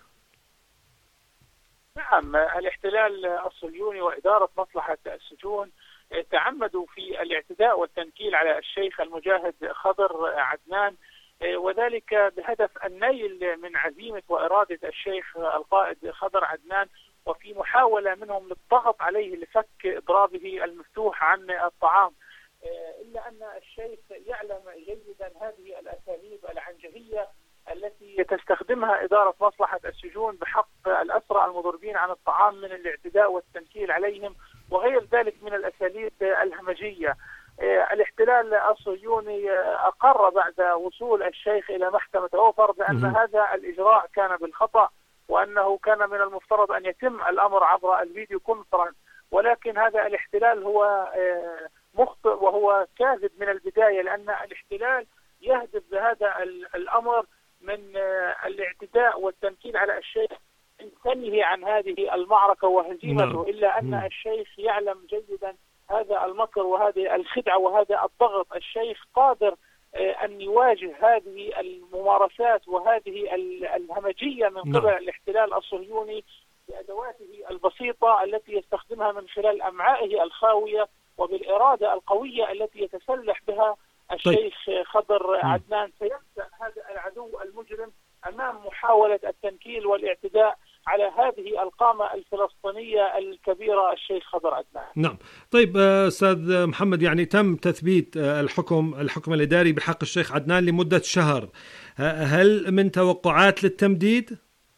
نعم، الاحتلال الصهيوني وإدارة مصلحة السجون تعمدوا في الاعتداء والتنكيل على الشيخ المجاهد خضر عدنان، وذلك بهدف النيل من عزيمة وإرادة الشيخ القائد خضر عدنان، وفي محاولة منهم للضغط عليه لفك إضرابه المفتوح عن الطعام. إلا أن الشيخ يعلم جيدا هذه الأساليب العنجهية التي تستخدمها إدارة مصلحة السجون بحق الأسرى المضربين عن الطعام من الاعتداء والتنكيل عليهم وغير ذلك من الأساليب الهمجية. الاحتلال الصهيوني أقر بعد وصول الشيخ إلى محكمة عوفر بأن هذا الإجراء كان بالخطأ، وأنه كان من المفترض أن يتم الأمر عبر الفيديو كونفرنس، ولكن هذا الاحتلال هو مخطئ وهو كاذب من البداية، لأن الاحتلال يهدف بهذا الأمر من الاعتداء والتنكيل على الشيخ ان تنهي عن هذه المعركة وهزيمته. إلا أن الشيخ يعلم جيدا هذا المكر وهذه الخدعة وهذا الضغط. الشيخ قادر أن يواجه هذه الممارسات وهذه الهمجية من قبل الاحتلال الصهيوني بأدواته البسيطة التي يستخدمها من خلال أمعائه الخاوية وبالإرادة القوية التي يتسلح بها الشيخ طيب. خضر عدنان. سيبدأ هذا العدو المجرم أمام محاولة التنكيل والاعتداء على هذه القامة الفلسطينية الكبيرة الشيخ خضر عدنان. نعم. طيب أستاذ محمد، يعني تم تثبيت الحكم الحكم الإداري بحق الشيخ عدنان لمدة شهر، هل من توقعات للتمديد؟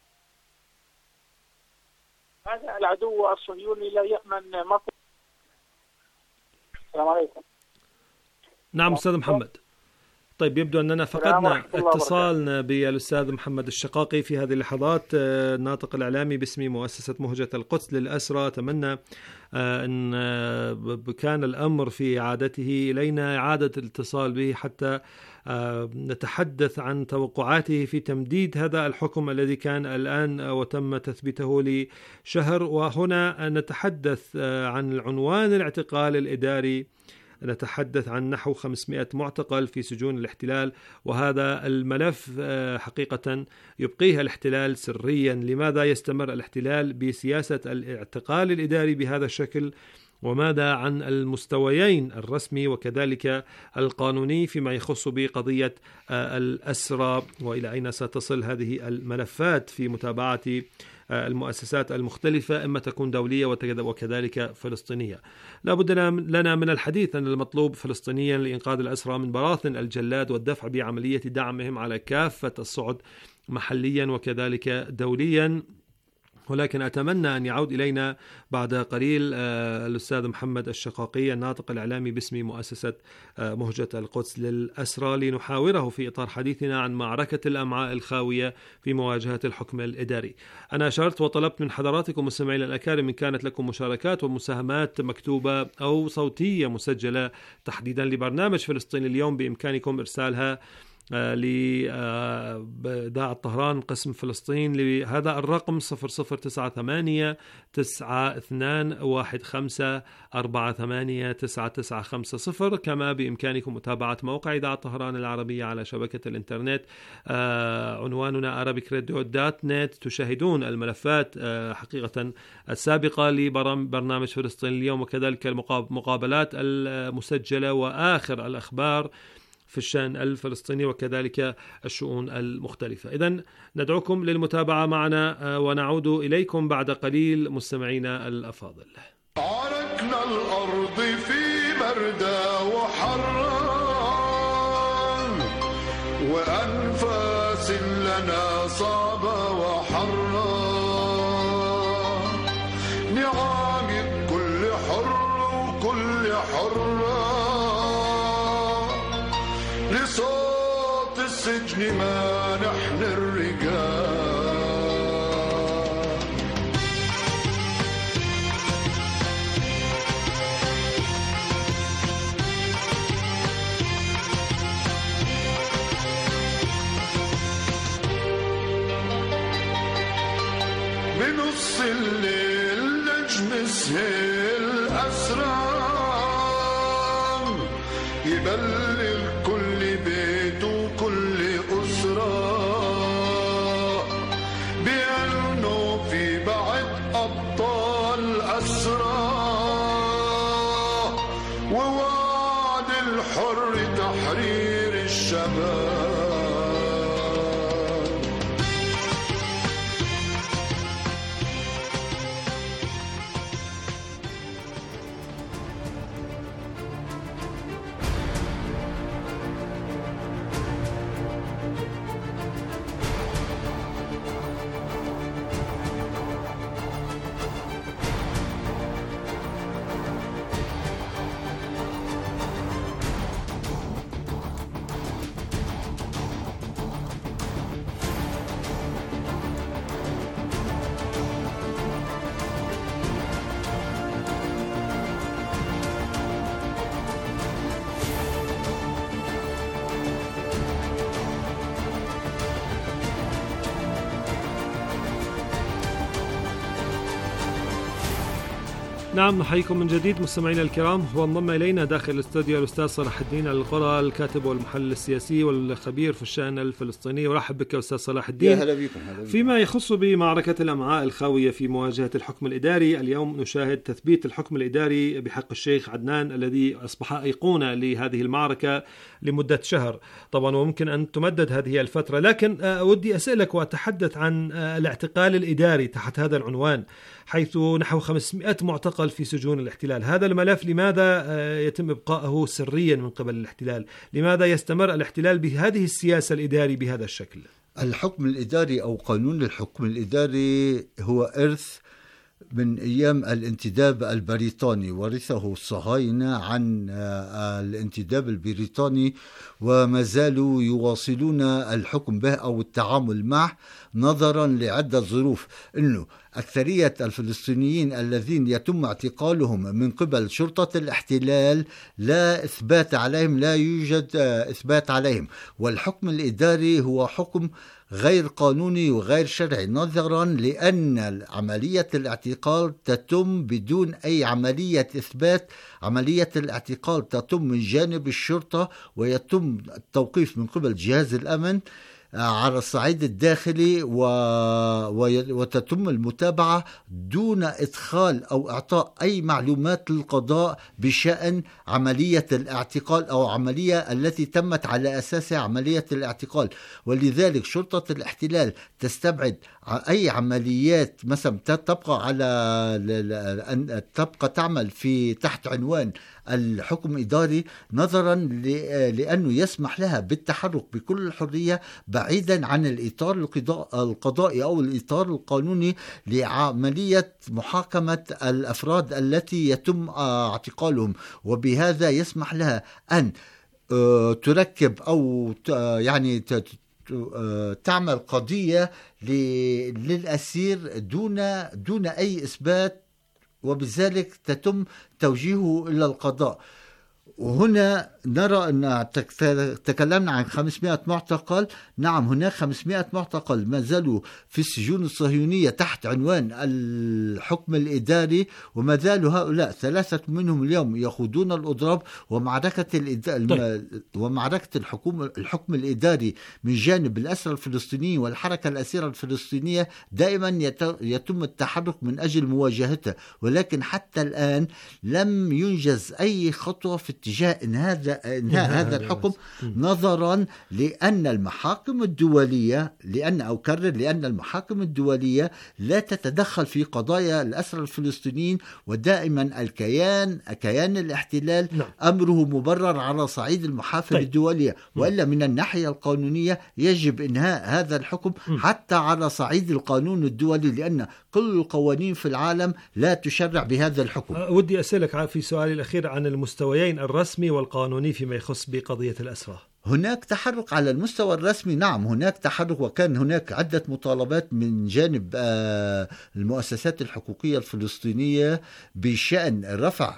هذا العدو الصهيوني لا يأمن مطر. السلام عليكم. نعم أستاذ محمد. طيب يبدو أننا فقدنا اتصالنا بالأستاذ محمد الشقاقي في هذه اللحظات، الناطق الإعلامي باسم مؤسسة مهجة القدس للأسرى. أتمنى أن كان الأمر في إعادته إلينا إعادة الاتصال به حتى نتحدث عن توقعاته في تمديد هذا الحكم الذي كان الآن وتم تثبيته لشهر. وهنا نتحدث عن العنوان الاعتقال الإداري، نتحدث عن نحو خمسمائة معتقل في سجون الاحتلال، وهذا الملف حقيقة يبقيها الاحتلال سريا. لماذا يستمر الاحتلال بسياسة الاعتقال الإداري بهذا الشكل؟ وماذا عن المستويين الرسمي وكذلك القانوني فيما يخص بقضية الأسرى، وإلى أين ستصل هذه الملفات في متابعة المؤسسات المختلفة، إما تكون دولية وكذلك فلسطينية. لا بد لنا من الحديث عن المطلوب فلسطينيا لإنقاذ الأسرى من براثن الجلاد والدفع بعملية دعمهم على كافة الصعد محليا وكذلك دوليا. ولكن أتمنى أن يعود إلينا بعد قليل الأستاذ محمد الشقاقي الناطق الإعلامي باسم مؤسسة مهجة القدس للأسرى لنحاوره في إطار حديثنا عن معركة الأمعاء الخاوية في مواجهة الحكم الإداري. أنا أشرت وطلبت من حضراتكم مستمعين الأكارم إن كانت لكم مشاركات ومساهمات مكتوبة أو صوتية مسجلة تحديدا لبرنامج فلسطين اليوم بإمكانكم إرسالها لإذاعة طهران قسم فلسطين لهذا الرقم صفر صفر تسعة ثمانية تسعة اثنان واحد خمسة أربعة ثمانية تسعة تسعة خمسة صفر. كما بإمكانكم متابعة موقع إذاعة طهران العربية على شبكة الإنترنت، عنواننا arabic radio dot net. تشاهدون الملفات حقيقة السابقة لبرنامج فلسطين اليوم، وكذلك المقابلات المسجلة وآخر الأخبار في الشأن الفلسطيني وكذلك الشؤون المختلفة. إذن ندعوكم للمتابعة معنا ونعود إليكم بعد قليل مستمعينا الأفاضل. عركنا الأرض في بردة وحران، وأنفاس لنا صعبة وحران، نعم كل حر وكل حرة، لصوت السجن ما نحن الرجال. بنص الليل نجم سهل أسرار، يبلل كل بيت وكل أسرة، بأنه في بعد أبطال أسرى، ووعد الحر تحرير الشباب. نعم، نحييكم من جديد مستمعينا الكرام. وانضم إلينا داخل الاستوديو الأستاذ صلاح الدين القرى، الكاتب والمحلل السياسي والخبير في الشأن الفلسطيني. ورحب بك أستاذ صلاح الدين. يا هلا بكم. فيما يخص بمعركة الأمعاء الخاوية في مواجهة الحكم الإداري، اليوم نشاهد تثبيت الحكم الإداري بحق الشيخ عدنان الذي أصبح أيقونة لهذه المعركة لمدة شهر طبعا، وممكن أن تمدد هذه الفترة. لكن ودي أسألك وأتحدث عن الاعتقال الإداري تحت هذا العنوان، حيث نحو خمسمائة معتقل في سجون الاحتلال. هذا الملف لماذا يتم إبقاءه سريا من قبل الاحتلال؟ لماذا يستمر الاحتلال بهذه السياسة الإداري بهذا الشكل؟ الحكم الإداري أو قانون الحكم الإداري هو إرث من أيام الانتداب البريطاني، ورثه الصهاينة عن الانتداب البريطاني، وما زالوا يواصلون الحكم به أو التعامل معه نظرا لعدة ظروف. أنه أكثرية الفلسطينيين الذين يتم اعتقالهم من قبل شرطة الاحتلال لا إثبات عليهم، لا يوجد إثبات عليهم، والحكم الإداري هو حكم غير قانوني وغير شرعي، نظرا لأن عملية الاعتقال تتم بدون أي عملية إثبات. عملية الاعتقال تتم من جانب الشرطة، ويتم التوقيف من قبل جهاز الأمن على الصعيد الداخلي، و... وتتم المتابعة دون إدخال أو إعطاء أي معلومات للقضاء بشأن عملية الاعتقال أو عملية التي تمت على أساسها عملية الاعتقال. ولذلك شرطة الاحتلال تستبعد أي عمليات مثلا تبقى على أن تبقى تعمل في تحت عنوان الحكم إداري، نظرا لأنه يسمح لها بالتحرك بكل حرية بعيدا عن الإطار القضائي أو الإطار القانوني لعملية محاكمة الأفراد التي يتم اعتقالهم، وبهذا يسمح لها أن تركب أو يعني تعمل قضية للأسير دون دون أي إثبات، وبذلك تتم توجيهه إلى القضاء. وهنا نرى أن تكلمنا عن خمسمائة معتقل. نعم، هناك خمسمائة معتقل ما زالوا في السجون الصهيونية تحت عنوان الحكم الإداري، وما زالوا هؤلاء ثلاثة منهم اليوم يخوضون الأضراب، ومعركة الإدارة ومعركة الحكوم الحكم الإداري من جانب الأسرى الفلسطينيين والحركة الأسيرة الفلسطينية دائما يتم التحرك من أجل مواجهتها، ولكن حتى الآن لم ينجز أي خطوة في اتجاه إنهاء إنهاء هذا الحكم، نظرا لأن المحاكم الدولية لأن أو كرر لأن المحاكم الدولية لا تتدخل في قضايا الأسرى الفلسطينيين، ودائما الكيان كيان الاحتلال أمره مبرر على صعيد المحافل طيب. الدولية، وإلا من الناحية القانونية يجب إنهاء هذا الحكم حتى على صعيد القانون الدولي، لأن كل القوانين في العالم لا تشرع بهذا الحكم. ودي أسألك في سؤالي الأخير عن المستويين الرسمي والقانوني فيما يخص بقضية الأسرى. هناك تحرك على المستوى الرسمي، نعم هناك تحرك، وكان هناك عدة مطالبات من جانب المؤسسات الحقوقية الفلسطينية بشأن رفع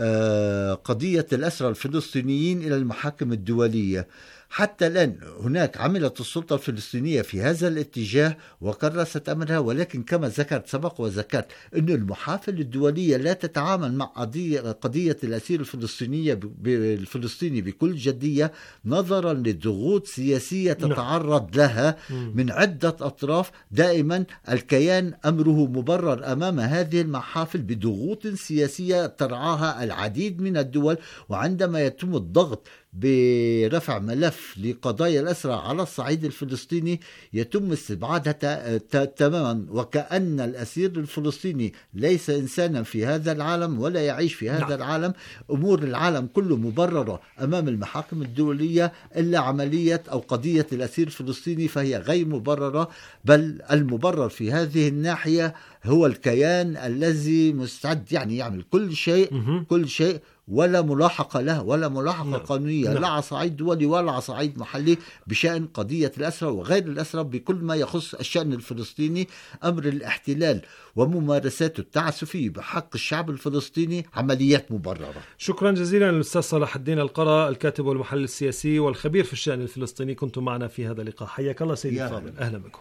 قضية الأسرى الفلسطينيين إلى المحاكم الدولية. حتى الآن هناك عملت السلطة الفلسطينية في هذا الاتجاه وكرست أمرها، ولكن كما ذكرت سبق وذكرت أن المحافل الدولية لا تتعامل مع قضية, قضية الأسير الفلسطينية الفلسطيني بكل جدية، نظرا لضغوط سياسية تتعرض لها من عدة أطراف. دائما الكيان أمره مبرر أمام هذه المحافل بضغوط سياسية ترعاها العديد من الدول، وعندما يتم الضغط برفع ملف لقضايا الأسرى على الصعيد الفلسطيني يتم استبعادها تماما، وكأن الأسير الفلسطيني ليس إنسانا في هذا العالم ولا يعيش في هذا نعم. العالم. أمور العالم كله مبررة أمام المحاكم الدولية، إلا عملية أو قضية الأسير الفلسطيني فهي غير مبررة، بل المبرر في هذه الناحية هو الكيان الذي مستعد يعني يعمل كل شيء م- كل شيء ولا ملاحقة له ولا ملاحقة نعم. قانونية نعم. لا على صعيد دولي ولا على صعيد محلي بشأن قضية الأسرى وغير الأسرى بكل ما يخص الشأن الفلسطيني. أمر الاحتلال وممارساته التعسفية بحق الشعب الفلسطيني عمليات مبررة. شكرا جزيلا للأستاذ صلاح الدين القرا، الكاتب والمحلل السياسي والخبير في الشأن الفلسطيني، كنتم معنا في هذا اللقاء. حياك الله سيدي الفاضل، أهلا بكم.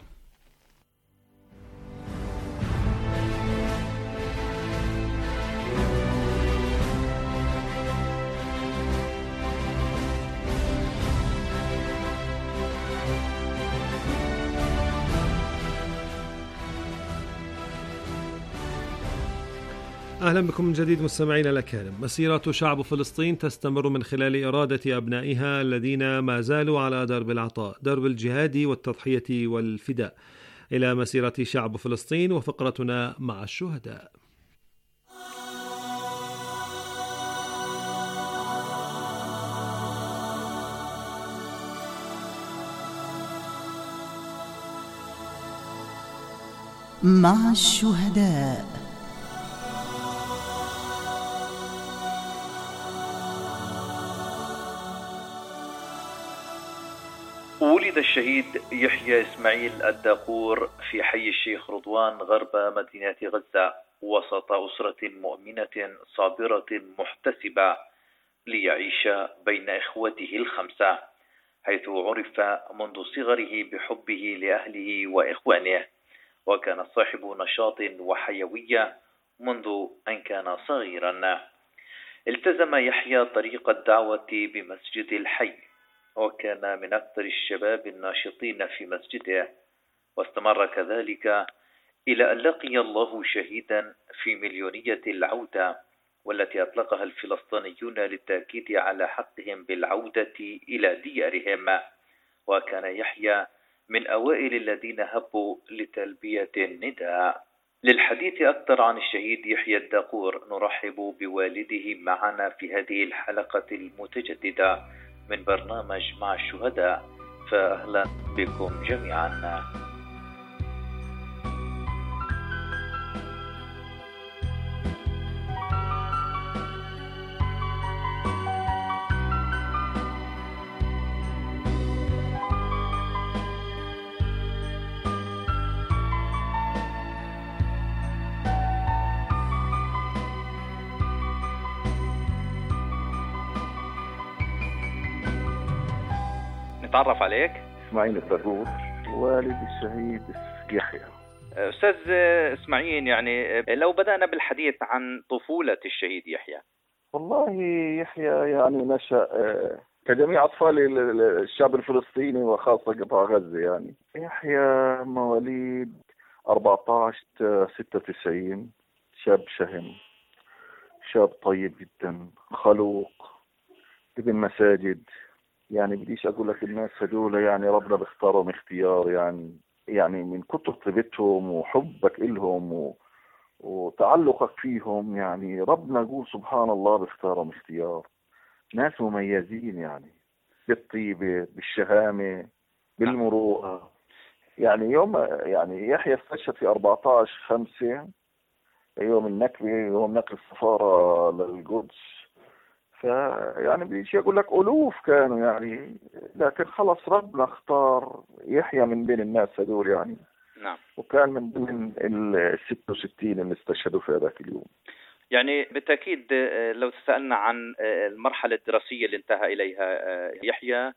أهلا بكم من جديد مستمعينا الأكارم. مسيرة شعب فلسطين تستمر من خلال إرادة أبنائها الذين ما زالوا على درب العطاء، درب الجهاد والتضحية والفداء، إلى مسيرة شعب فلسطين وفقرتنا مع الشهداء. مع الشهداء. ولد الشهيد يحيى إسماعيل الداقور في حي الشيخ رضوان غرب مدينة غزة وسط أسرة مؤمنة صابرة محتسبة ليعيش بين إخوته الخمسة، حيث عرف منذ صغره بحبه لأهله وإخوانه، وكان صاحب نشاط وحيوية منذ أن كان صغيرا. التزم يحيى طريق الدعوة بمسجد الحي، وكان من أكثر الشباب الناشطين في مسجده، واستمر كذلك إلى أن لقي الله شهيدا في مليونية العودة، والتي أطلقها الفلسطينيون للتأكيد على حقهم بالعودة إلى ديارهم. وكان يحيى من أوائل الذين هبوا لتلبية النداء. للحديث أكثر عن الشهيد يحيى الداقور نرحب بوالده معنا في هذه الحلقة المتجددة من برنامج مع الشهداء، فأهلا بكم جميعا. نتعرف عليك. اسماعيل الداقور، والد الشهيد يحيى. أستاذ اسماعيل، يعني لو بدأنا بالحديث عن طفولة الشهيد يحيى. والله يحيى يعني نشأ كجميع أطفال الشعب الفلسطيني وخاصة قطاع غزة. يعني يحيى مواليد أربعة عشر ستة وتسعين، شاب شهم، شاب طيب جدا، خلوق، ابن مساجد. يعني بديش أقول لك الناس هدول يعني ربنا بيختارهم اختيار، يعني يعني من كتر طيبتهم وحبك إلهم و... وتعلقك فيهم، يعني ربنا يقول سبحان الله بيختارهم اختيار. ناس مميزين يعني بالطيبة، بالشهامة، بالمروءة. يعني يوم يعني يحيى استشهد في أربعة عشر خمسة، يوم النكبة، يوم نقل السفارة للقدس. فيعني بديش أقول لك ألوف كانوا يعني، لكن خلص ربنا اختار يحيى من بين الناس هذول يعني. نعم. وكان من ضمن ال ستة وستين اللي استشهدوا في هذاك اليوم. يعني بالتأكيد لو تسألنا عن المرحلة الدراسية اللي انتهى إليها يحيى،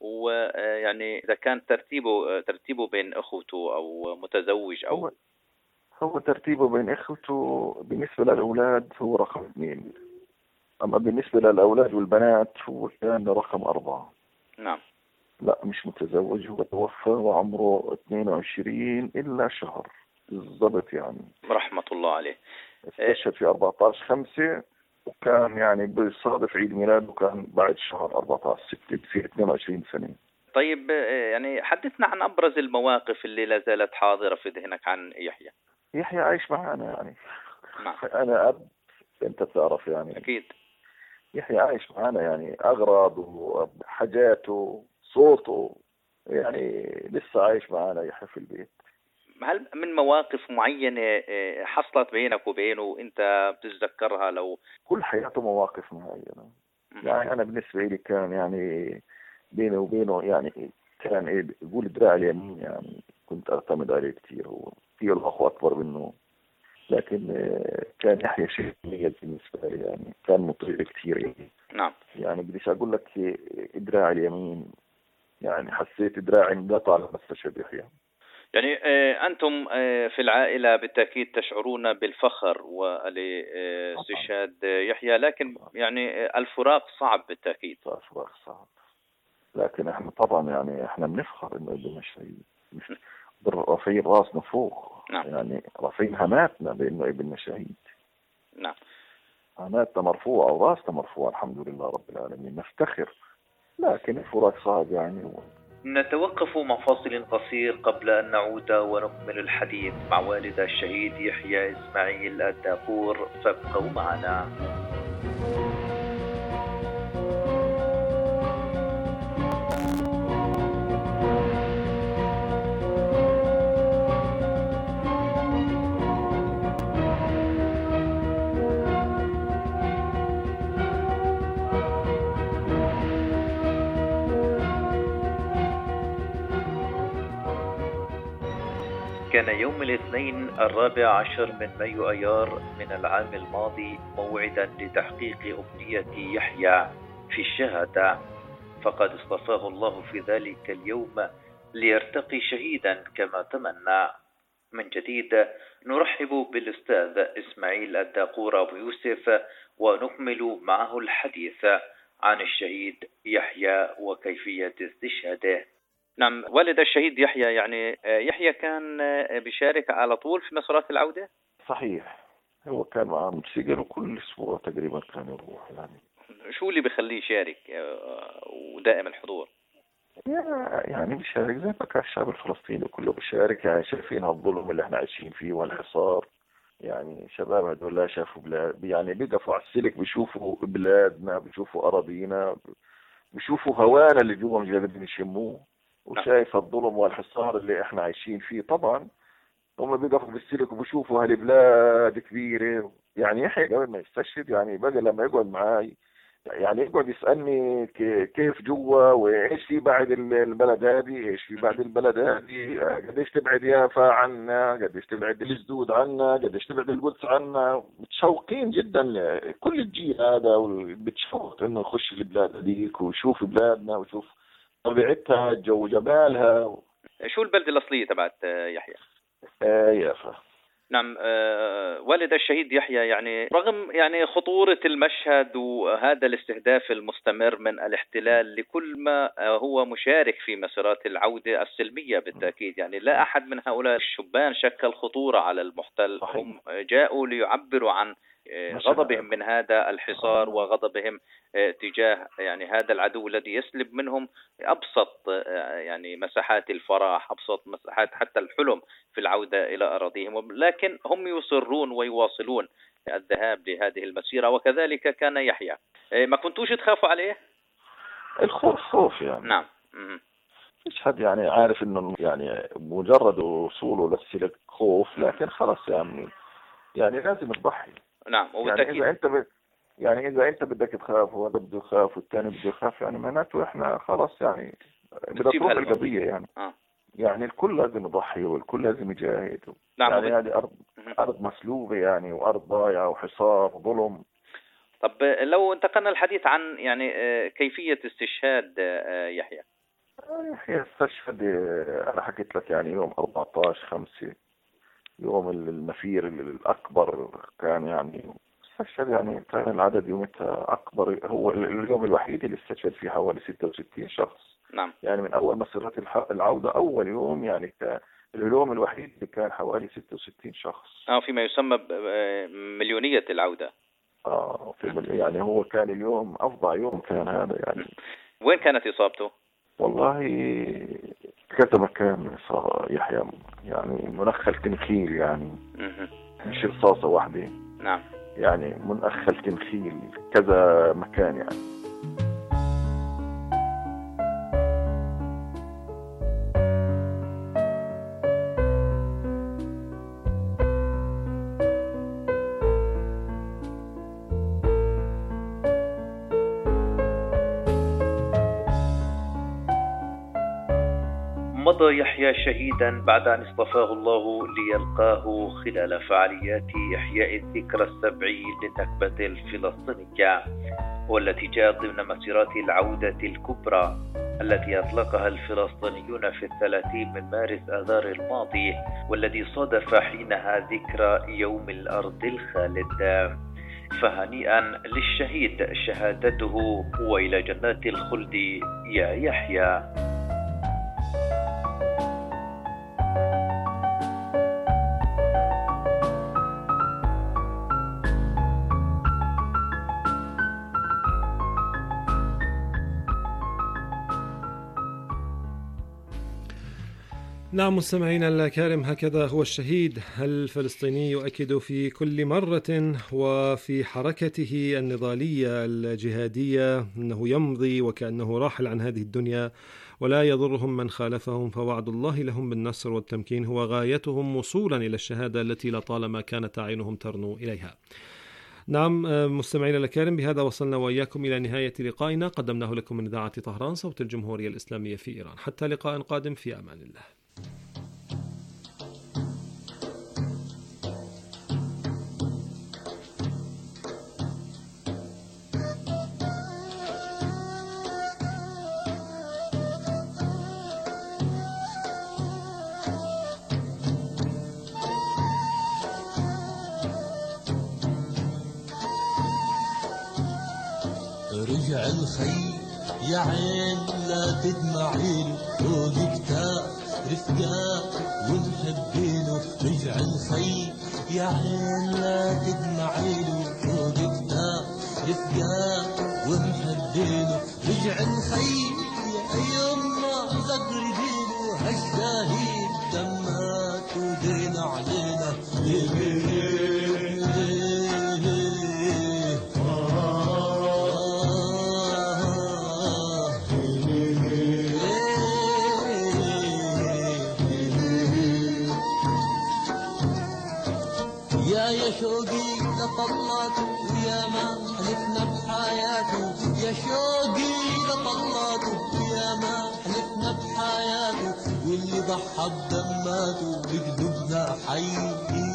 ويعني إذا كان ترتيبه ترتيبه بين أخوته أو متزوج أو هو, هو ترتيبه بين أخوته بالنسبة للأولاد هو رقم اثنين، أما بالنسبة للأولاد والبنات هو كان رقم أربعة. نعم. لا مش متزوج، هو توفى وعمره اثنين وعشرين إلا شهر بالضبط يعني. رحمة الله عليه. استشهد في أربعة عشر خمسة، وكان يعني بيصادف عيد ميلاده وكان بعد شهر أربعة عشر ستة، في اثنين وعشرين سنة. طيب يعني حدثنا عن أبرز المواقف اللي لا زالت حاضرة في ذهنك عن يحيى. يحيى عايش معنا يعني. نعم. أنا أب، أنت تعرف يعني. أكيد. يحيى عايش معنا يعني، أغراضه وحاجاته صوته يعني لسه عايش معنا يحيى في البيت. هل من مواقف معينة حصلت بينك وبينه وانت بتتذكرها؟ لو كل حياته مواقف معينة يعني. أنا بالنسبة لي كان يعني بيني وبينه يعني كان إيه يقول دراع اليمين يعني، كنت أعتمد عليه كتير. هو في الأخ أكبر منه، لكن كان يحيى شيء مميز بالنسبة لي يعني، كان مطيع كتير يعني. نعم. يعني بديش أقول لك دراع اليمين يعني، حسيت دراعي انقطع لما استشهد يحيى. يعني أنتم في العائلة بالتأكيد تشعرون بالفخر والاستشهاد يحيى، لكن يعني الفراق صعب بالتأكيد. الفراق صعب، لكن احنا طبعا يعني احنا بنفخر انه ابن شهيد، رافعين راسنا فوق. نعم. يعني رافعين هماتنا بانه ابن شهيد. نعم. هماتنا مرفوعة وراسنا مرفوعة الحمد لله رب العالمين، نفتخر، لكن الفراق صعب يعني. نتوقف مع فاصل قصير قبل أن نعود ونكمل الحديث مع والد الشهيد يحيى إسماعيل الداقور، فابقوا معنا. كان يوم الاثنين الرابع عشر من مايو أيار من العام الماضي موعدا لتحقيق أمنية يحيى في الشهادة، فقد اصطفاه الله في ذلك اليوم ليرتقي شهيدا كما تمنى. من جديد نرحب بالأستاذ إسماعيل الداقور أبو يوسف ونكمل معه الحديث عن الشهيد يحيى وكيفية استشهاده. نعم، والد الشهيد يحيى، يعني يحيى كان بيشارك على طول في مسارات العودة؟ صحيح، هو كان معاه موتوسيكل وكل أسبوع تقريبا كان يروح. يعني شو اللي بيخليه يشارك ودائم الحضور؟ يعني بيشارك زي ما كان الشعب الفلسطيني كله بيشارك. يعني شايفين الظلم اللي احنا عايشين فيه والحصار. يعني شباب هدول لا شافوا بلاد، يعني بيقفوا على السلك بيشوفوا بلادنا، بيشوفوا أراضينا، بيشوفوا هوانا اللي جوا مش قادرين يشموه، وشايف الظلم والحصار اللي احنا عايشين فيه. طبعا هم بيقفوا بالسلك وبيشوفوا هالبلاد كبيرة. يعني يحيى قبل ما يستشهد يعني بقى لما يقعد معاي يعني يقعد يسألني كيف جوا وايش في بعد البلد هذه، ايش في بعد البلد هذه، قديش تبعد يافا عنا، قديش تبعد الجدود عنا، قديش تبعد القدس عنا. متشوقين جدا كل الجيل هذا، بتشوق انه يخش البلاد هذيك ويشوف بلادنا ويشوف طبيعتها، الجو جمالها. شو البلدة الأصلية تبعت يحيى؟ آه يافا. نعم. آه والد الشهيد يحيى يعني رغم يعني خطورة المشهد وهذا الاستهداف المستمر من الاحتلال لكل ما هو مشارك في مسارات العودة السلمية بالتأكيد، يعني لا أحد من هؤلاء الشبان شكل خطورة على المحتل. هم جاءوا ليعبروا عن غضبهم من هذا الحصار وغضبهم تجاه يعني هذا العدو الذي يسلب منهم أبسط يعني مساحات الفرح، أبسط مساحات حتى الحلم في العودة إلى أراضيهم، لكن هم يصرون ويواصلون الذهاب لهذه المسيرة. وكذلك كان يحيى. ما كنتوش تخافوا عليه؟ الخوف خوف يعني. نعم. مش حد يعني عارف إنه يعني مجرد وصوله للسلك خوف، لكن خلاص يعني يعني لازم تضحي. نعم. يعني إذا أنت ب... يعني إذا أنت بدك تخاف وهذا بده يخاف والثاني بده يخاف، يعني معناته إحنا خلاص يعني بدها تروح القضية يعني. آه. يعني الكل لازم يضحي والكل لازم يجاهد. نعم. يعني هذه أرض أرض مسلوبة يعني، وأرض ضايعة وحصار وظلم. طب لو انتقلنا الحديث عن يعني كيفية استشهاد يحيى. يحيى استشهد أنا حكيت لك يعني يوم أربعة عشر خمسة، يوم النفير الأكبر كان يعني استشهد. يعني كان العدد يومتها أكبر، هو اليوم الوحيد اللي استشهد فيه حوالي ستة وستين شخص. نعم. يعني من أول مسيرات العودة أول يوم يعني كان اليوم الوحيد اللي كان حوالي ستة وستين شخص. آه فيما يسمى بمليونية العودة. آه في يعني هو كان اليوم أفضل يوم كان هذا يعني. وين كانت إصابته؟ والله كذا مكان يحيى، يعني منخل تنخيل يعني مش رصاصة واحدة. نعم. يعني منخل تنخيل كذا مكان يعني. مضى يحيى شهيدا بعد أن اصطفاه الله ليلقاه خلال فعاليات إحياء الذكرى السبعين للنكبة الفلسطينية، والتي جاءت ضمن مسيرات العودة الكبرى التي أطلقها الفلسطينيون في الثلاثين من مارس آذار الماضي، والذي صادف حينها ذكرى يوم الأرض الخالد. فهنيئا للشهيد شهادته، وإلى جنات الخلد يا يحيى. نعم مستمعينا الكرام، هكذا هو الشهيد الفلسطيني يؤكد في كل مرة وفي حركته النضالية الجهادية أنه يمضي وكأنه راحل عن هذه الدنيا، ولا يضرهم من خالفهم، فوعد الله لهم بالنصر والتمكين هو غايتهم وصولا إلى الشهادة التي لطالما كانت أعينهم ترنو إليها. نعم مستمعينا الكرام، بهذا وصلنا وإياكم إلى نهاية لقائنا قدمناه لكم من إذاعة طهران صوت الجمهورية الإسلامية في إيران. حتى لقاء قادم، في أمان الله. رجع الخي يا عين لا تدمعيله، فوق كتاب رفقاء ومحبينه. رجع الخي يا عين لا تدمعيله، فوق كتاب رفقاء ومحبينه. رجع الخي يا يما ثغر دينه هالشهيد دمات ودين علينا يا شوقي لطلاته ويا ما حلفنا بحياته يا شوقي لطلاته ويا ما حلفنا بحياته واللي ضحى بدماته بقلوبنا حي